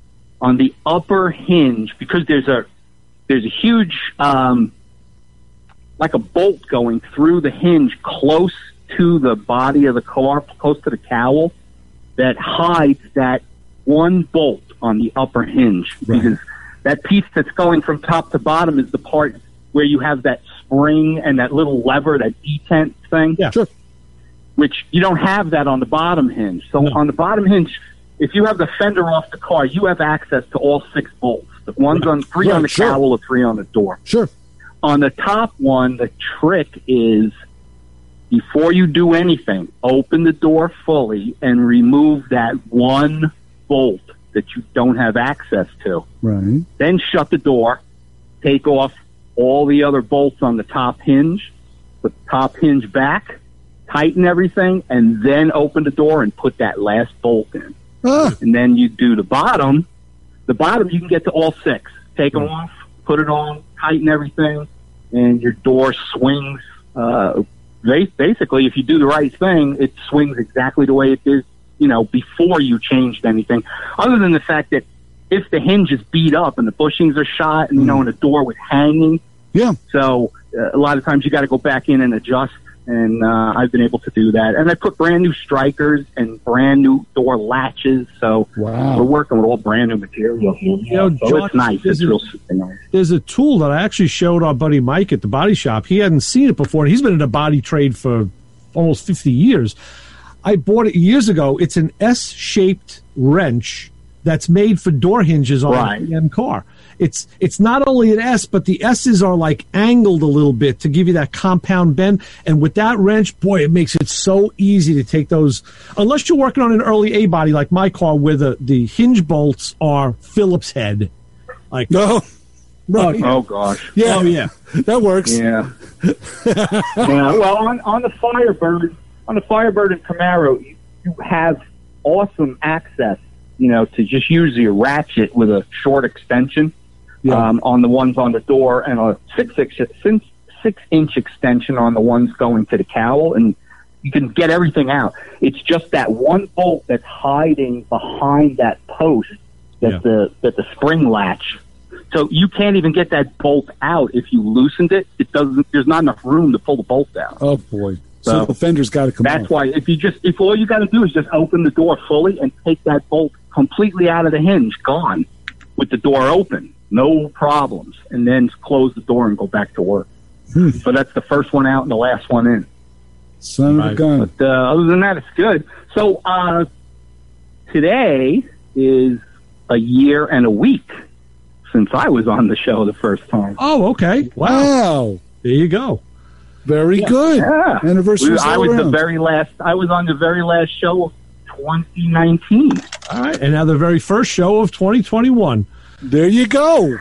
on the upper hinge, because there's a there's a huge um, like a bolt going through the hinge close to the body of the car, close to the cowl, that hides that one bolt on the upper hinge. Right. Because that piece that's going from top to bottom is the part where you have that spring and that little lever, that detent thing. Yeah, sure. Which you don't have that on the bottom hinge. So no. on the bottom hinge, if you have the fender off the car, you have access to all six bolts. The one's on three right, on the sure. cowl, or three on the door. Sure. On the top one, the trick is before you do anything, open the door fully and remove that one bolt that you don't have access to. Right. Then shut the door, take off all the other bolts on the top hinge, put the top hinge back, tighten everything, and then open the door and put that last bolt in. Ah. And then you do the bottom. The bottom, you can get to all six. Take them off, put it on, tighten everything, and your door swings. Uh, basically, if you do the right thing, it swings exactly the way it did, you know, before you changed anything. Other than the fact that if the hinge is beat up and the bushings are shot and, you know, and the door was hanging. Yeah. So uh, a lot of times you got to go back in and adjust. And uh, I've been able to do that. And I put brand new strikers and brand new door latches. So wow. we're working with all brand new material here. You know, so John, it's nice. It's a, real super nice. There's a tool that I actually showed our buddy Mike at the body shop. He hadn't seen it before, and he's been in the body trade for almost fifty years. I bought it years ago. It's an S-shaped wrench that's made for door hinges on right. a G M car. It's it's not only an S, but the S's are like angled a little bit to give you that compound bend. And with that wrench, boy, it makes it so easy to take those. Unless you're working on an early A body like my car, where the, the hinge bolts are Phillips head. Like no, right. Oh gosh. Yeah. Oh yeah. That works. Yeah. yeah. Well, on on the Firebird, on the Firebird and Camaro, you have awesome access, you know, to just use your ratchet with a short extension Yeah. um, on the ones on the door and a six six six six inch extension on the ones going to the cowl, and you can get everything out. It's just that one bolt that's hiding behind that post that Yeah. the that the spring latch. So you can't even get that bolt out if you loosened it. It doesn't. There's not enough room to pull the bolt out. Oh boy! So, So the fender's got to come That's off. why if you just if all you got to do is just open the door fully and take that bolt completely out of the hinge, gone, with the door open, no problems, and then close the door and go back to work. Hmm. So that's the first one out and the last one in. Son of a Right. gun. But uh, other than that, it's good. So uh, today is a year and a week since I was on the show the first time. Oh, okay. Wow. Wow. There you go. Very good. Yeah. Anniversary. We- I was the very last. I was on the very last show of twenty nineteen. All right. And now the very first show of twenty twenty-one. There you go.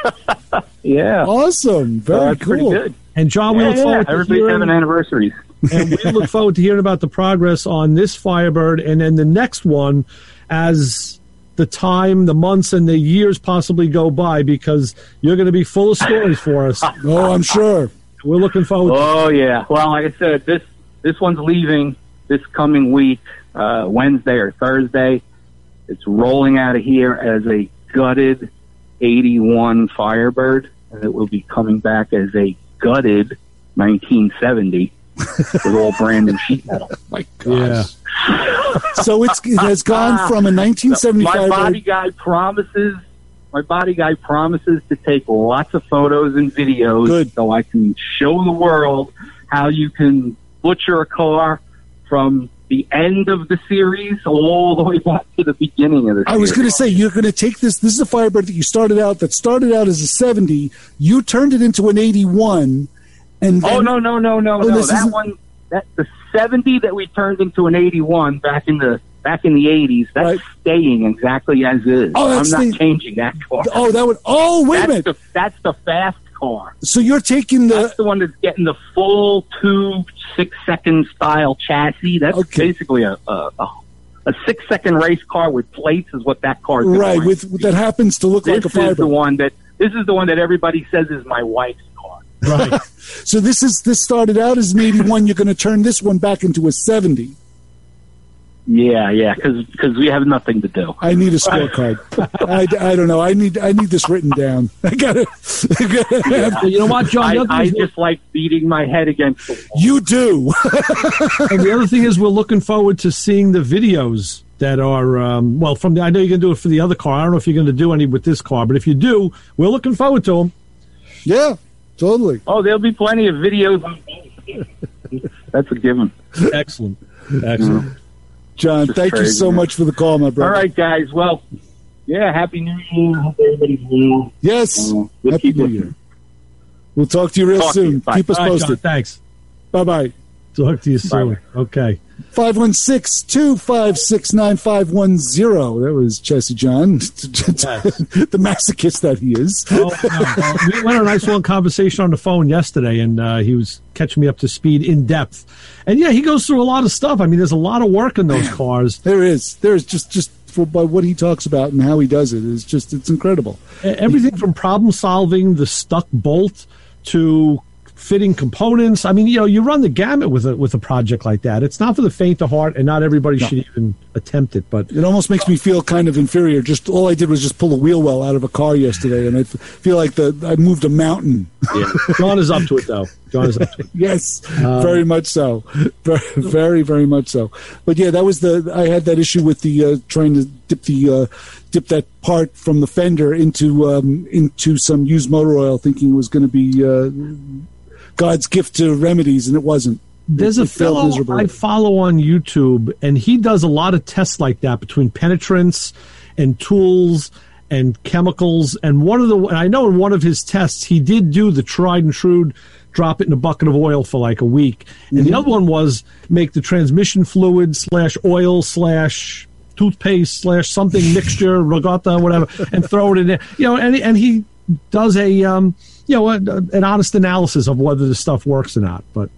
Yeah. Awesome. Very So that's cool. pretty good. And John, we Yeah, look yeah. forward to Everybody's hearing, having anniversaries. and we look forward to hearing about the progress on this Firebird, and then the next one as the time, the months, and the years possibly go by, because you're going to be full of stories for us. Oh, I'm sure. We're looking forward. to Oh yeah. Well, like I said, this this one's leaving this coming week, uh, Wednesday or Thursday. It's rolling out of here as a gutted eighty-one Firebird, and it will be coming back as a gutted nineteen seventy with all brand new sheet metal. My Yeah. gosh. So it's, it has gone from a nineteen My seventy-five. body guy promises. My body guy promises to take lots of photos and videos Good. so I can show the world how you can butcher a car from the end of the series all the way back to the beginning of the series. I was going to say, you're going to take this. This is a Firebird that you started out, that started out as a seventy. You turned it into an eighty-one. And then, Oh no no no no Oh, no! this That isn't- one, that the seventy that we turned into an eighty-one back in the back in the eighties. That's Right. staying exactly as is. Oh, I'm that's not the- changing that car. Oh, that would. Oh, wait a that's minute. the that's the fast car. So you're taking the. That's the one that's getting the full two six second style chassis. That's Okay. basically a a, a a six second race car with plates is what that car is. Right, going with to be. that happens to look This like a is the Firebird. one that this is the one that everybody says is my wife's car. Right. So this is this started out as an eighty-one. You're going to turn this one back into a seventy. Yeah, yeah, because we have nothing to do. I need a scorecard. I, I don't know. I need I need this written down. I gotta. I gotta have- Well, you know what, John? I, The other I thing is- just like beating my head against the wall. you do. and the other thing is, we're looking forward to seeing the videos that are um, well. From the, I know you're going to do it for the other car. I don't know if you're going to do any with this car, but if you do, we're looking forward to them. Yeah, totally. Oh, there'll be plenty of videos on both. That's a given. Excellent, excellent. John, Just thank you crazy, so man. much for the call, my brother. All right, guys. Well, yeah, Happy New Year. Hope everybody's well. Yes. Uh, we'll Happy keep New listening. Year. We'll talk to you real Talk to soon. you. Bye. Keep us All right, John, posted. thanks. Bye bye. Talk to you soon. Okay. five one six, two five six, nine five one zero. That was Jesse John, the masochist that he is. Oh, no, no. We went on a nice long conversation on the phone yesterday, and uh, he was catching me up to speed in depth. And yeah, he goes through a lot of stuff. I mean, there's a lot of work in those cars. There is. There's just, just for by what he talks about and how he does it is just, it's incredible. Everything from problem solving, the stuck bolt, to fitting components. I mean, you know, you run the gamut with a with a project like that. It's not for the faint of heart, and not everybody No. should even attempt it. But It almost makes me feel kind of inferior. Just all I did was just pull a wheel well out of a car yesterday, and I f- feel like the I moved a mountain. yeah, John is up to it, though. John is up to it. Yes, Um, very much so. Very, very, very much so. But yeah, that was the. I had that issue with the uh, trying to dip the uh, dip that part from the fender into um, into some used motor oil, thinking it was going to be uh, God's gift to remedies, and it wasn't. There's It- a it failed fellow miserably. I follow on YouTube, and he does a lot of tests like that between penetrance and tools and chemicals. And one of the, and I know in one of his tests, he did do the tried and true, drop it in a bucket of oil for like a week. And the other one was make the transmission fluid slash oil slash toothpaste slash something mixture, regatta, whatever, and throw it in there. You know, and and he does a um, you know, a, an honest analysis of whether the stuff works or not. But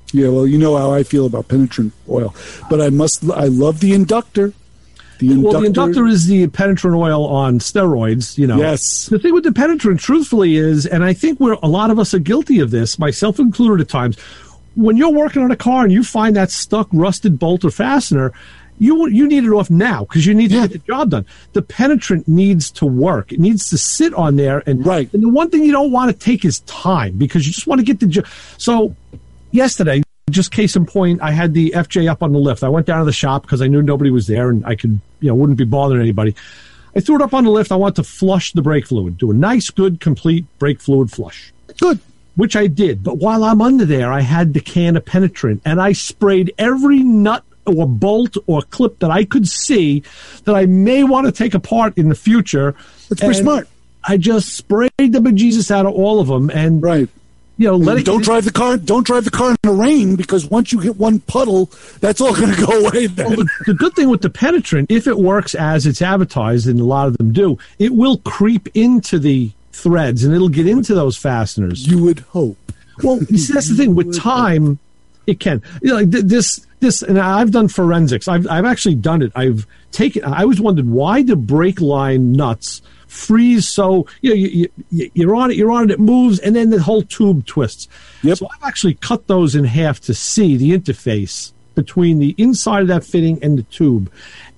Yeah, well, you know how I feel about penetrant oil, but I must. I love the inductor. The inductor. Well, the inductor is the penetrant oil on steroids. You know. Yes. The thing with the penetrant, truthfully, is, and I think we're a lot of us are guilty of this, myself included at times. When you're working on a car and you find that stuck, rusted bolt or fastener, you you need it off now because you need to yeah. get the job done. The penetrant needs to work. It needs to sit on there. And, right. and the one thing you don't want to take is time because you just want to get the job. So yesterday, just case in point, I had the F J up on the lift. I went down to the shop because I knew nobody was there and I could, you know, wouldn't be bothering anybody. I threw it up on the lift. I wanted to flush the brake fluid, do a nice, good, complete brake fluid flush. Good. Which I did. But while I'm under there, I had the can of penetrant and I sprayed every nut or bolt or clip that I could see that I may want to take apart in the future. That's pretty smart. I just sprayed the bejesus out of all of them and right. You know, let it don't drive the car. Don't drive the car in the rain because once you hit one puddle, that's all going to go away. Then well, the, the good thing with the penetrant, if it works as it's advertised, and a lot of them do, it will creep into the threads and it'll get into those fasteners. You would hope. Well, you see, that's the thing. With time, it can. You know, like this. This, and I've done forensics. I've I've actually done it. I've taken. I always wondered why do brake line nuts freeze so you know you, you, you're on it, you're on it, it moves, and then the whole tube twists. Yep. So I've actually cut those in half to see the interface between the inside of that fitting and the tube,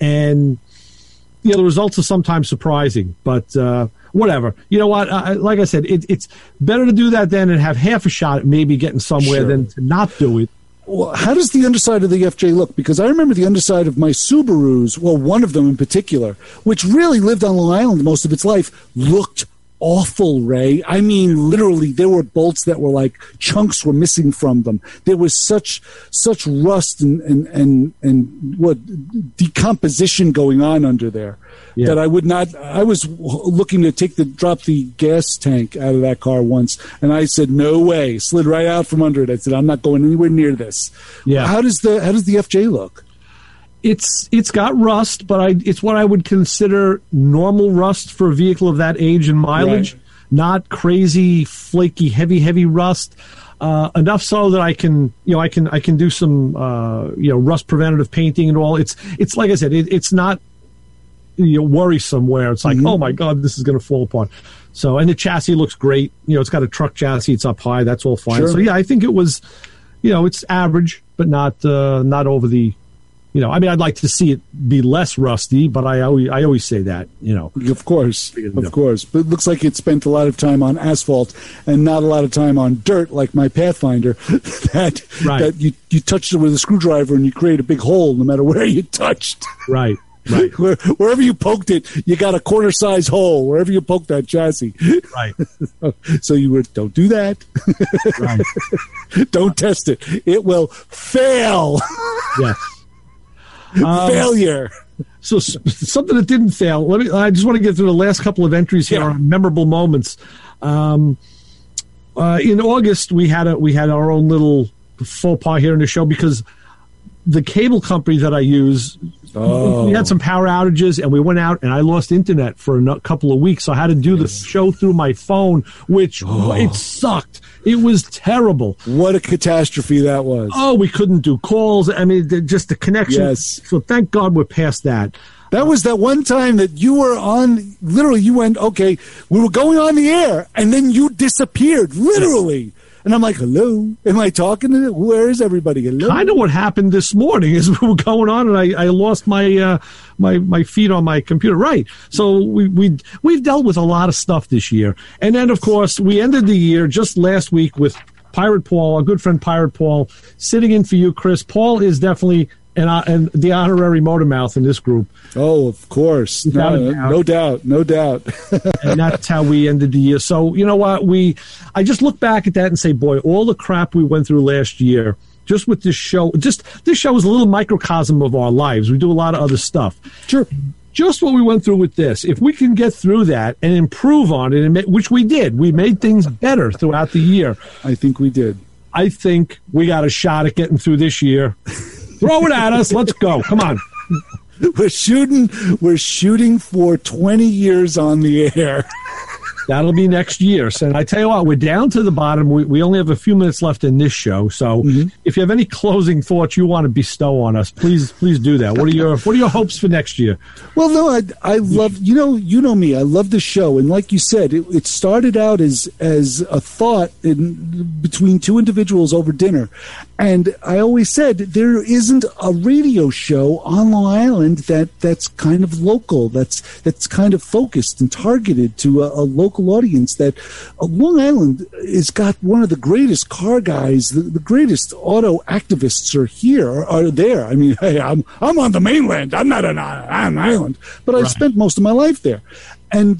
and you know the results are sometimes surprising, but. Uh, Whatever. You know what? Uh, like I said, it, it's better to do that then and have half a shot at maybe getting somewhere sure. than to not do it. Well, how does the underside of the F J look? Because I remember the underside of my Subarus, well, one of them in particular, which really lived on Long Island most of its life, looked awful, Ray. I mean, literally, there were bolts that were like chunks were missing from them. There was such such rust and and and, and what decomposition going on under there. Yeah. That I would not. I was looking to take the drop the gas tank out of that car once, and I said, "No way!" Slid right out from under it. I said, "I'm not going anywhere near this." Yeah. How does the How does the F J look? It's it's got rust, but I it's what I would consider normal rust for a vehicle of that age and mileage. Right. Not crazy, flaky, heavy, heavy rust. Uh, enough so that I can, you know, I can I can do some, uh, you know, rust preventative painting and all. It's it's like I said, it, it's not. You know, worrisome where it's like, mm-hmm. oh my God, this is going to fall apart. So, and the chassis looks great. You know, it's got a truck chassis. It's up high. That's all fine. Sure. So yeah, I think it was, you know, it's average, but not uh, not over the, you know. I mean, I'd like to see it be less rusty, but I always I always say that, you know. Of course, of course. But it looks like it spent a lot of time on asphalt and not a lot of time on dirt, like my Pathfinder. that right. that you you touched it with a screwdriver and you create a big hole no matter where you touched. Right. Right. Where, wherever you poked it, you got a quarter size hole. Wherever you poke that chassis, right? So you would don't do that. Right. Don't test it; it will fail. Yes. Um, Failure. So something that didn't fail. Let me. I just want to get through the last couple of entries here yeah. on memorable moments. Um, uh, in August, we had a we had our own little faux pas here in the show because the cable company that I use. Oh. We had some power outages, and we went out, and I lost internet for a couple of weeks. So I had to do the show through my phone, which oh. it sucked. It was terrible. What a catastrophe that was. Oh, we couldn't do calls. I mean, just the connection. Yes. So thank God we're past that. That was that one time that you were on, literally, you went, okay, we were going on the air, and then you disappeared, literally. And I'm like, hello? Am I talking to them? Where is everybody? Hello? Kind of what happened this morning is we were going on, and I, I lost my uh, my my feed on my computer. Right. So we we we've dealt with a lot of stuff this year, and then of course we ended the year just last week with Pirate Paul, our good friend Pirate Paul, sitting in for you, Chris. Paul is definitely an uh, and the honorary motor mouth in this group. Oh, of course. No, no doubt. No doubt. And that's how we ended the year. So, you know what? We, I just look back at that and say, boy, all the crap we went through last year, just with this show, just this show is a little microcosm of our lives. We do a lot of other stuff. Sure. Just what we went through with this, if we can get through that and improve on it, and make, which we did, we made things better throughout the year. I think we did. I think we got a shot at getting through this year. Throw it at us. Let's go. Come on. We're shooting. We're shooting for twenty years on the air. That'll be next year. So, and I tell you what, we're down to the bottom. We, we only have a few minutes left in this show. So mm-hmm. if you have any closing thoughts you want to bestow on us, please please do that. What are your What are your hopes for next year? Well, no, I I love you know you know me. I love the show, and like you said, it, it started out as as a thought in between two individuals over dinner, and I always said there isn't a radio show on Long Island that that's kind of local, that's that's kind of focused and targeted to a, a local audience. That uh, Long Island has got one of the greatest car guys, the, the greatest auto activists are here, are, are there. I mean, hey, I'm I'm on the mainland. I'm not on an island, but I right. spent most of my life there, and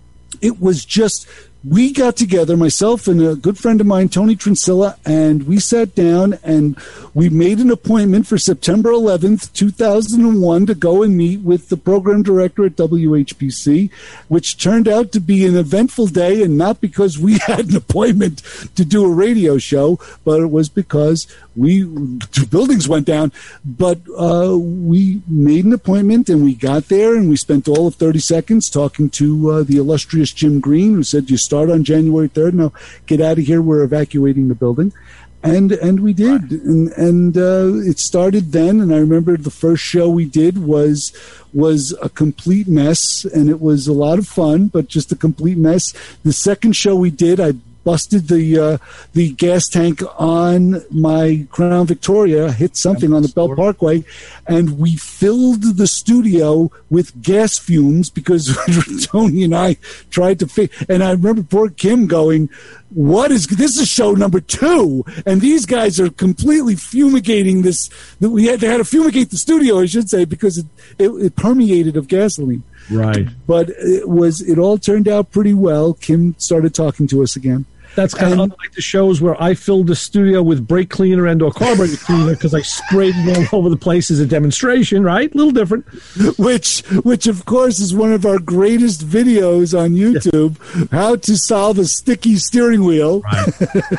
it was just. We got together, myself and a good friend of mine, Tony Trincilla, and we sat down and we made an appointment for September eleventh, two thousand one to go and meet with the program director at W H P C, which turned out to be an eventful day, and not because we had an appointment to do a radio show, but it was because we two buildings went down. But uh, we made an appointment and we got there and we spent all of thirty seconds talking to uh, the illustrious Jim Green, who said, you start on January third. Now get out of here. We're evacuating the building. And and we did. Right. And, and uh, it started then. And I remember the first show we did was was a complete mess. And it was a lot of fun, but just a complete mess. The second show we did, I busted the uh, the gas tank on my Crown Victoria, hit something on the Belt Parkway, and we filled the studio with gas fumes because Tony and I tried to fix. And I remember poor Kim going, "What is this? Is show number two, and these guys are completely fumigating this. We had they had to fumigate the studio, I should say, because it, it, it permeated of gasoline." Right. But it was it all turned out pretty well. Kim started talking to us again. That's kind and, of unlike the shows where I filled the studio with brake cleaner and or carburetor cleaner because I sprayed it all over the place as a demonstration, right? A little different. Which, which of course, is one of our greatest videos on YouTube, yeah. How to solve a sticky steering wheel. Right.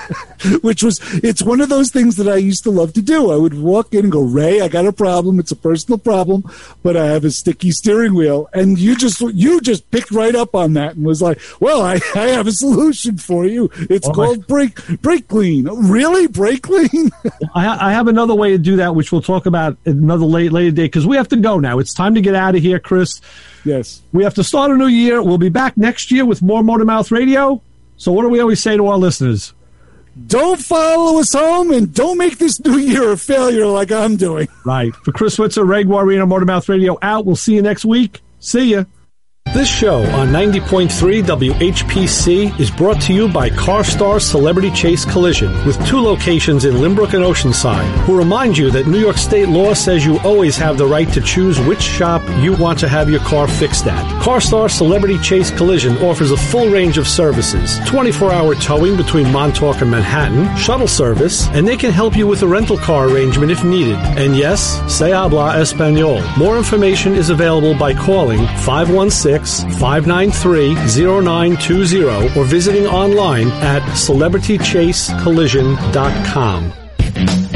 Which was, it's one of those things that I used to love to do. I would walk in and go, Ray, I got a problem. It's a personal problem, but I have a sticky steering wheel. And you just, you just picked right up on that and was like, well, I, I have a solution for you. It's oh called brake brake clean. Really, brake clean? I, I have another way to do that, which we'll talk about another late, later day, because we have to go now. It's time to get out of here, Chris. Yes. We have to start a new year. We'll be back next year with more Motor Mouth Radio. So what do we always say to our listeners? Don't follow us home and don't make this new year a failure like I'm doing. Right. For Chris Switzer, Ray Guarino, Motor Mouth Radio out. We'll see you next week. See ya. This show on ninety point three W H P C is brought to you by CarStar Celebrity Chase Collision, with two locations in Limbrook and Oceanside, who remind you that New York state law says you always have the right to choose which shop you want to have your car fixed at. CarStar Celebrity Chase Collision offers a full range of services, twenty-four hour towing between Montauk and Manhattan, shuttle service, and they can help you with a rental car arrangement if needed. And yes, se habla español. More information is available by calling five one six, five nine three, zero nine two zero or visiting online at celebrity chase collision dot com.